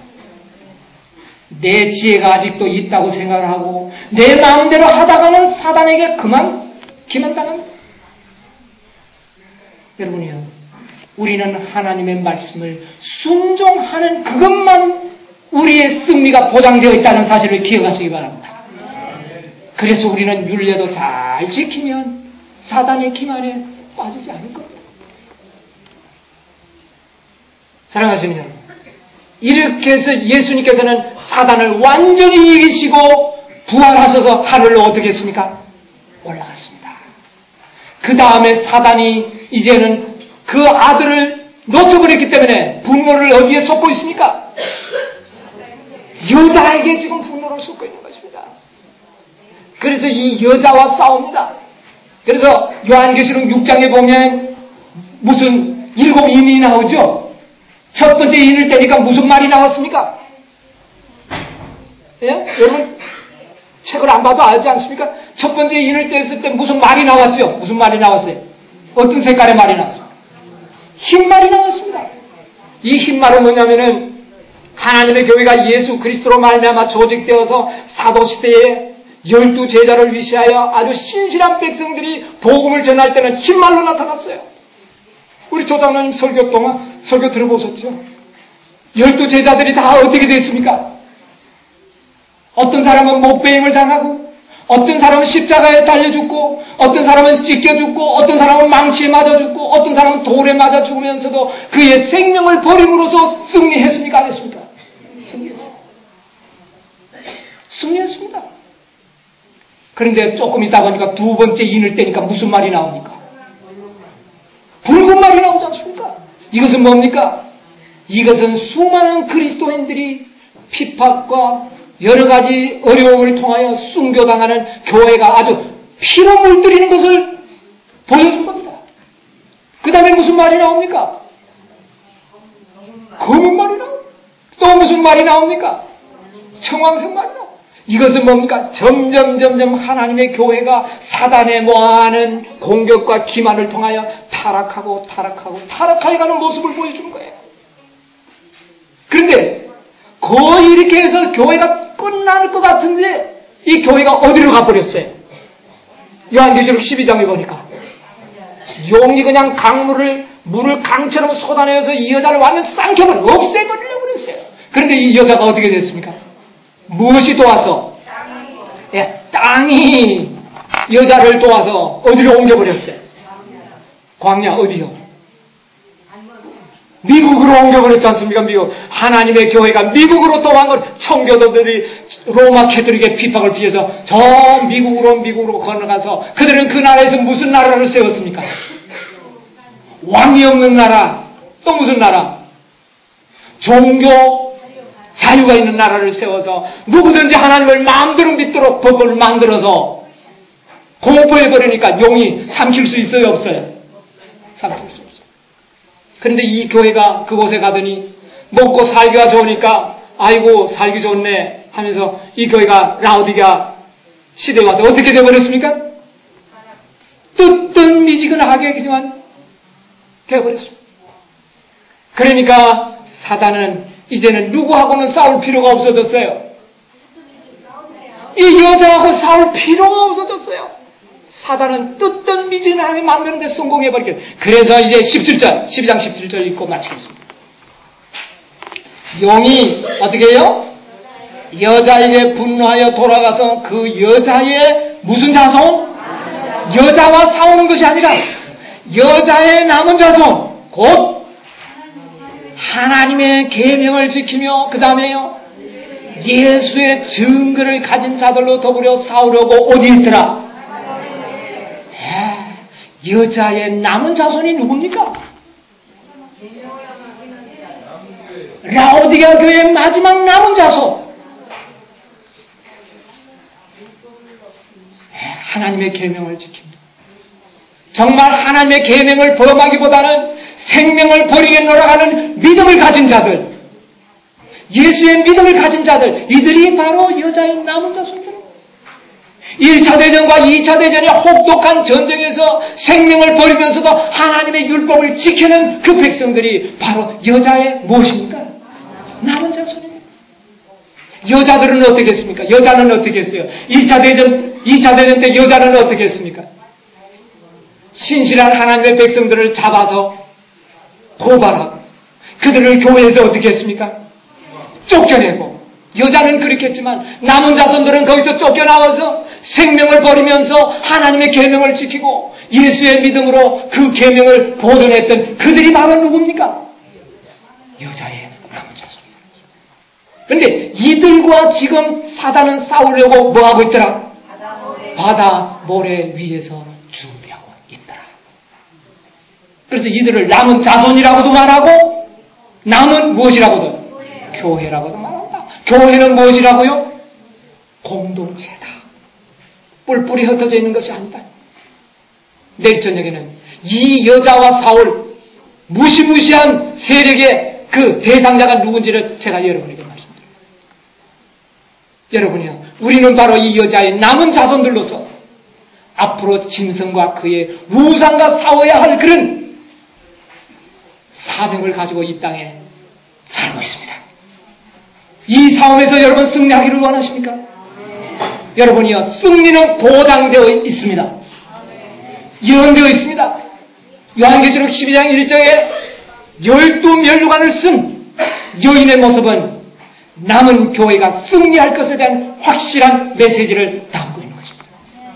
내 지혜가 아직도 있다고 생각을 하고 내 마음대로 하다가는 사단에게 기만당합니다. 여러분이요, 우리는 하나님의 말씀을 순종하는 그것만 우리의 승리가 보장되어 있다는 사실을 기억하시기 바랍니다. 그래서 우리는 율례도 잘 지키면 사단의 기만에 빠지지 않을 겁니다. 사랑하시는 여러분, 이렇게 해서 예수님께서는 사단을 완전히 이기시고 부활하셔서 하늘로 어떻게 했습니까? 올라갔습니다. 그 다음에 사단이 이제는 그 아들을 놓쳐버렸기 때문에 분노를 어디에 쏟고 있습니까? 여자에게 지금 분노를 쏟고 있는 것입니다. 그래서 이 여자와 싸웁니다. 그래서 요한계시록 6장에 보면 무슨 7인이 나오죠? 첫 번째 인을 떼니까 무슨 말이 나왔습니까? 예? 여러분 책을 안 봐도 알지 않습니까? 첫 번째 인을 떼었을 때 무슨 말이 나왔죠? 무슨 말이 나왔어요? 어떤 색깔의 말이 나왔습니까? 흰 말이 나왔습니다. 이 흰 말은 뭐냐면은 하나님의 교회가 예수 그리스도로 말미암아 조직되어서 사도시대에 12제자를 위시하여 아주 신실한 백성들이 복음을 전할 때는 흰말로 나타났어요. 우리 조장로님 설교 동안 설교 들어보셨죠? 12제자들이 다 어떻게 됐습니까? 어떤 사람은 목배임을 당하고, 어떤 사람은 십자가에 달려 죽고, 어떤 사람은 찢겨 죽고, 어떤 사람은 망치에 맞아 죽고, 어떤 사람은 돌에 맞아 죽으면서도 그의 생명을 버림으로써 승리했습니까? 안 했습니까? 승리했습니다. 그런데 조금 있다 보니까 두 번째 인을 떼니까 무슨 말이 나옵니까? 붉은 말이 나오지 않습니까? 이것은 뭡니까? 이것은 수많은 그리스도인들이 핍박과 여러 가지 어려움을 통하여 순교당하는 교회가 아주 피로 물들이는 것을 보여준 겁니다. 그 다음에 무슨 말이 나옵니까? 검은 말이 나옵니다. 또 무슨 말이 나옵니까? 청황색 말이 나옵니다. 이것은 뭡니까? 점점 하나님의 교회가 사단의 모아하는 공격과 기만을 통하여 타락하게 가는 모습을 보여주는 거예요. 그런데 거의 이렇게 해서 교회가 끝날 것 같은데 이 교회가 어디로 가버렸어요? 요한계시록 12장에 보니까 용이 그냥 물을 강처럼 쏟아내어서 이 여자를 완전 없애버리려고 그랬어요. 그런데 이 여자가 어떻게 됐습니까? 무엇이 도와서? 땅이 여자를 도와서 어디로 옮겨버렸어요? 광야 어디요? 미국으로 옮겨버렸지 않습니까? 미국. 하나님의 교회가 미국으로 도망을 청교도들이 로마 캐톨릭의 핍박을 피해서 저 미국으로 건너가서 그들은 그 나라에서 무슨 나라를 세웠습니까? 왕이 없는 나라. 또 무슨 나라? 종교 자유가 있는 나라를 세워서 누구든지 하나님을 마음대로 믿도록 법을 만들어서 공포해버리니까 용이 삼킬 수 있어요? 없어요? 삼킬 수 없어요. 그런데 이 교회가 그곳에 가더니 먹고 살기가 좋으니까 아이고 살기 좋네 하면서 이 교회가 라오디게아 시대에 와서 어떻게 되어버렸습니까? 뜨뜻미지근하게 그냥 되어버렸습니다. 그러니까 사단은 이제는 누구하고는 싸울 필요가 없어졌어요. 이 여자하고 싸울 필요가 없어졌어요. 사단은 뜨뜻미지근하게 만드는 데 성공해버리겠어요. 그래서 이제 17절, 12장 17절 읽고 마치겠습니다. 용이 어떻게 해요? 여자에게 분노하여 돌아가서 그 여자의 무슨 자손? 여자와 싸우는 것이 아니라 여자의 남은 자손, 곧 하나님의 계명을 지키며 그 다음에요 예수의 증거를 가진 자들로 더불어 싸우려고 어디 있더라? 여자의 남은 자손이 누굽니까? 라오디게아 교회의 마지막 남은 자손. 하나님의 계명을 지킵니다. 정말 하나님의 계명을 범하기보다는 생명을 버리겠노라 하는 믿음을 가진 자들, 예수의 믿음을 가진 자들, 이들이 바로 여자의 남은 자손들. 1차 대전과 2차 대전의 혹독한 전쟁에서 생명을 버리면서도 하나님의 율법을 지키는 그 백성들이 바로 여자의 무엇입니까? 남은 자손입니다. 여자들은 어떻게 했습니까? 여자는 어떻게 했어요? 1차 대전, 2차 대전 때 여자는 어떻게 했습니까? 신실한 하나님의 백성들을 잡아서 고발하고 그들을 교회에서 어떻게 했습니까? 쫓겨내고. 여자는 그렇게 했지만 남은 자손들은 거기서 쫓겨나와서 생명을 버리면서 하나님의 계명을 지키고 예수의 믿음으로 그 계명을 보존했던 그들이 바로 누굽니까? 여자의 남은 자손입니다. 그런데 이들과 지금 사단은 싸우려고 뭐하고 있더라? 바다 모래 위에서 준비하고 있더라. 그래서 이들을 남은 자손이라고도 말하고 남은 무엇이라고도? 교회라고도 말한다. 교회는 무엇이라고요? 공동체다. 뿔뿔이 흩어져 있는 것이 아니다. 내일 저녁에는 이 여자와 사울 무시무시한 세력의 그 대상자가 누군지를 제가 여러분에게 말씀드립니다. 여러분이요, 우리는 바로 이 여자의 남은 자손들로서 앞으로 짐승과 그의 우상과 싸워야 할 그런 사명을 가지고 이 땅에 살고 있습니다. 이 싸움에서 여러분 승리하기를 원하십니까? 여러분이요, 승리는 보장되어 있습니다. 예언되어 있습니다. 요한계시록 12장 1절에 12면류관을 쓴 여인의 모습은 남은 교회가 승리할 것에 대한 확실한 메시지를 담고 있는 것입니다.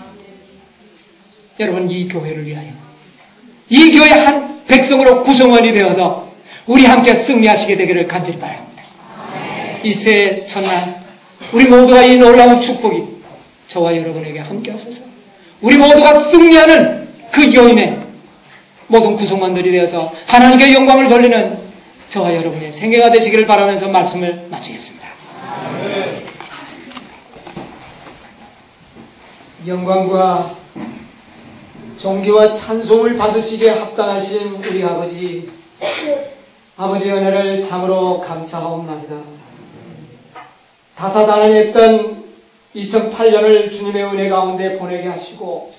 여러분, 이 교회를 위하여 이 교회 한 백성으로 구성원이 되어서 우리 함께 승리하시게 되기를 간절히 바랍니다. 이 새해 첫날 우리 모두가 이 놀라운 축복이 저와 여러분에게 함께 하소서. 우리 모두가 승리하는 그 여인의 모든 구성원들이 되어서 하나님께 영광을 돌리는 저와 여러분의 생애가 되시기를 바라면서 말씀을 마치겠습니다. 영광과 존귀와 찬송을 받으시기에 합당하신 우리 아버지, 아버지의 은혜를 참으로 감사하옵나이다. 다사다난했던 2008년을 주님의 은혜 가운데 보내게 하시고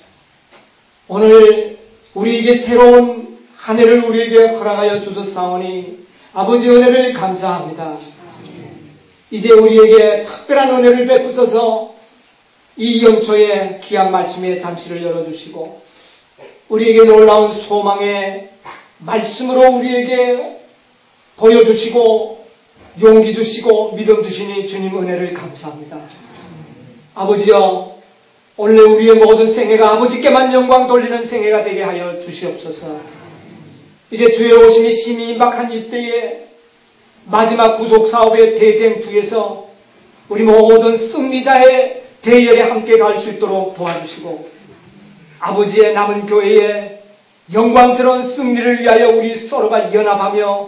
오늘 우리에게 새로운 한 해를 우리에게 허락하여 주셨사오니 아버지의 은혜를 감사합니다. 이제 우리에게 특별한 은혜를 베푸셔서 이 연초에 귀한 말씀의 잠시를 열어주시고 우리에게 놀라운 소망의 말씀으로 우리에게 보여주시고 용기 주시고 믿음 주시니 주님 은혜를 감사합니다. 아버지여, 원래 우리의 모든 생애가 아버지께만 영광 돌리는 생애가 되게 하여 주시옵소서. 이제 주의 오심이 심히 임박한 이때에 마지막 구속사업의 대쟁투에서 우리 모든 승리자의 대열에 함께 갈 수 있도록 도와주시고 아버지의 남은 교회의 영광스러운 승리를 위하여 우리 서로가 연합하며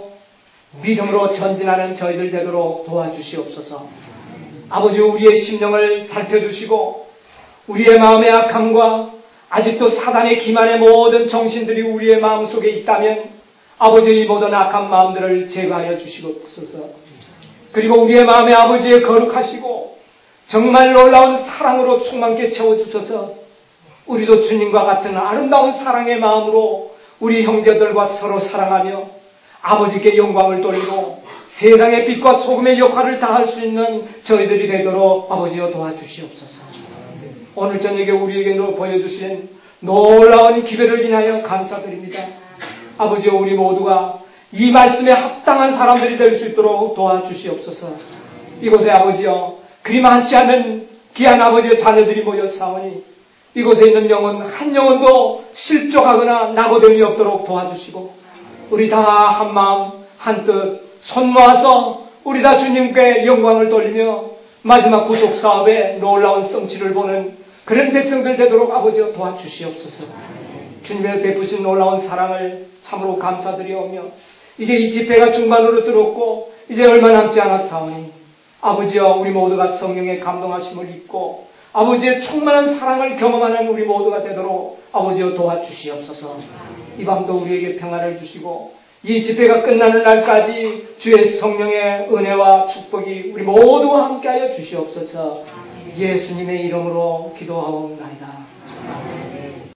믿음으로 전진하는 저희들 되도록 도와주시옵소서. 아버지, 우리의 심령을 살펴주시고 우리의 마음의 악함과 아직도 사단의 기만의 모든 정신들이 우리의 마음속에 있다면 아버지, 이 모든 악한 마음들을 제거하여 주시옵소서. 그리고 우리의 마음에 아버지의 거룩하시고 정말 놀라운 사랑으로 충만케 채워주셔서 우리도 주님과 같은 아름다운 사랑의 마음으로 우리 형제들과 서로 사랑하며 아버지께 영광을 돌리고 세상의 빛과 소금의 역할을 다할 수 있는 저희들이 되도록 아버지여 도와주시옵소서. 오늘 저녁에 우리에게 보여주신 놀라운 기회를 인하여 감사드립니다. 아버지여, 우리 모두가 이 말씀에 합당한 사람들이 될 수 있도록 도와주시옵소서. 이곳에 아버지여, 그리 많지 않은 귀한 아버지의 자녀들이 모여 싸우니 이곳에 있는 영혼 한 영혼도 실족하거나 낙오됨이 없도록 도와주시고 우리 다 한 마음 한 뜻 손 모아서 우리 다 주님께 영광을 돌리며 마지막 구속사업에 놀라운 성취를 보는 그런 백성들 되도록 아버지여 도와주시옵소서. 주님의 베푸신 놀라운 사랑을 참으로 감사드리오며 이제 이 집회가 중반으로 들었고 이제 얼마 남지 않았사오니 아버지여, 우리 모두가 성령의 감동하심을 입고 아버지의 충만한 사랑을 경험하는 우리 모두가 되도록 아버지여 도와주시옵소서. 이 밤도 우리에게 평안을 주시고 이 집회가 끝나는 날까지 주의 성령의 은혜와 축복이 우리 모두와 함께하여 주시옵소서. 예수님의 이름으로 기도하옵나이다.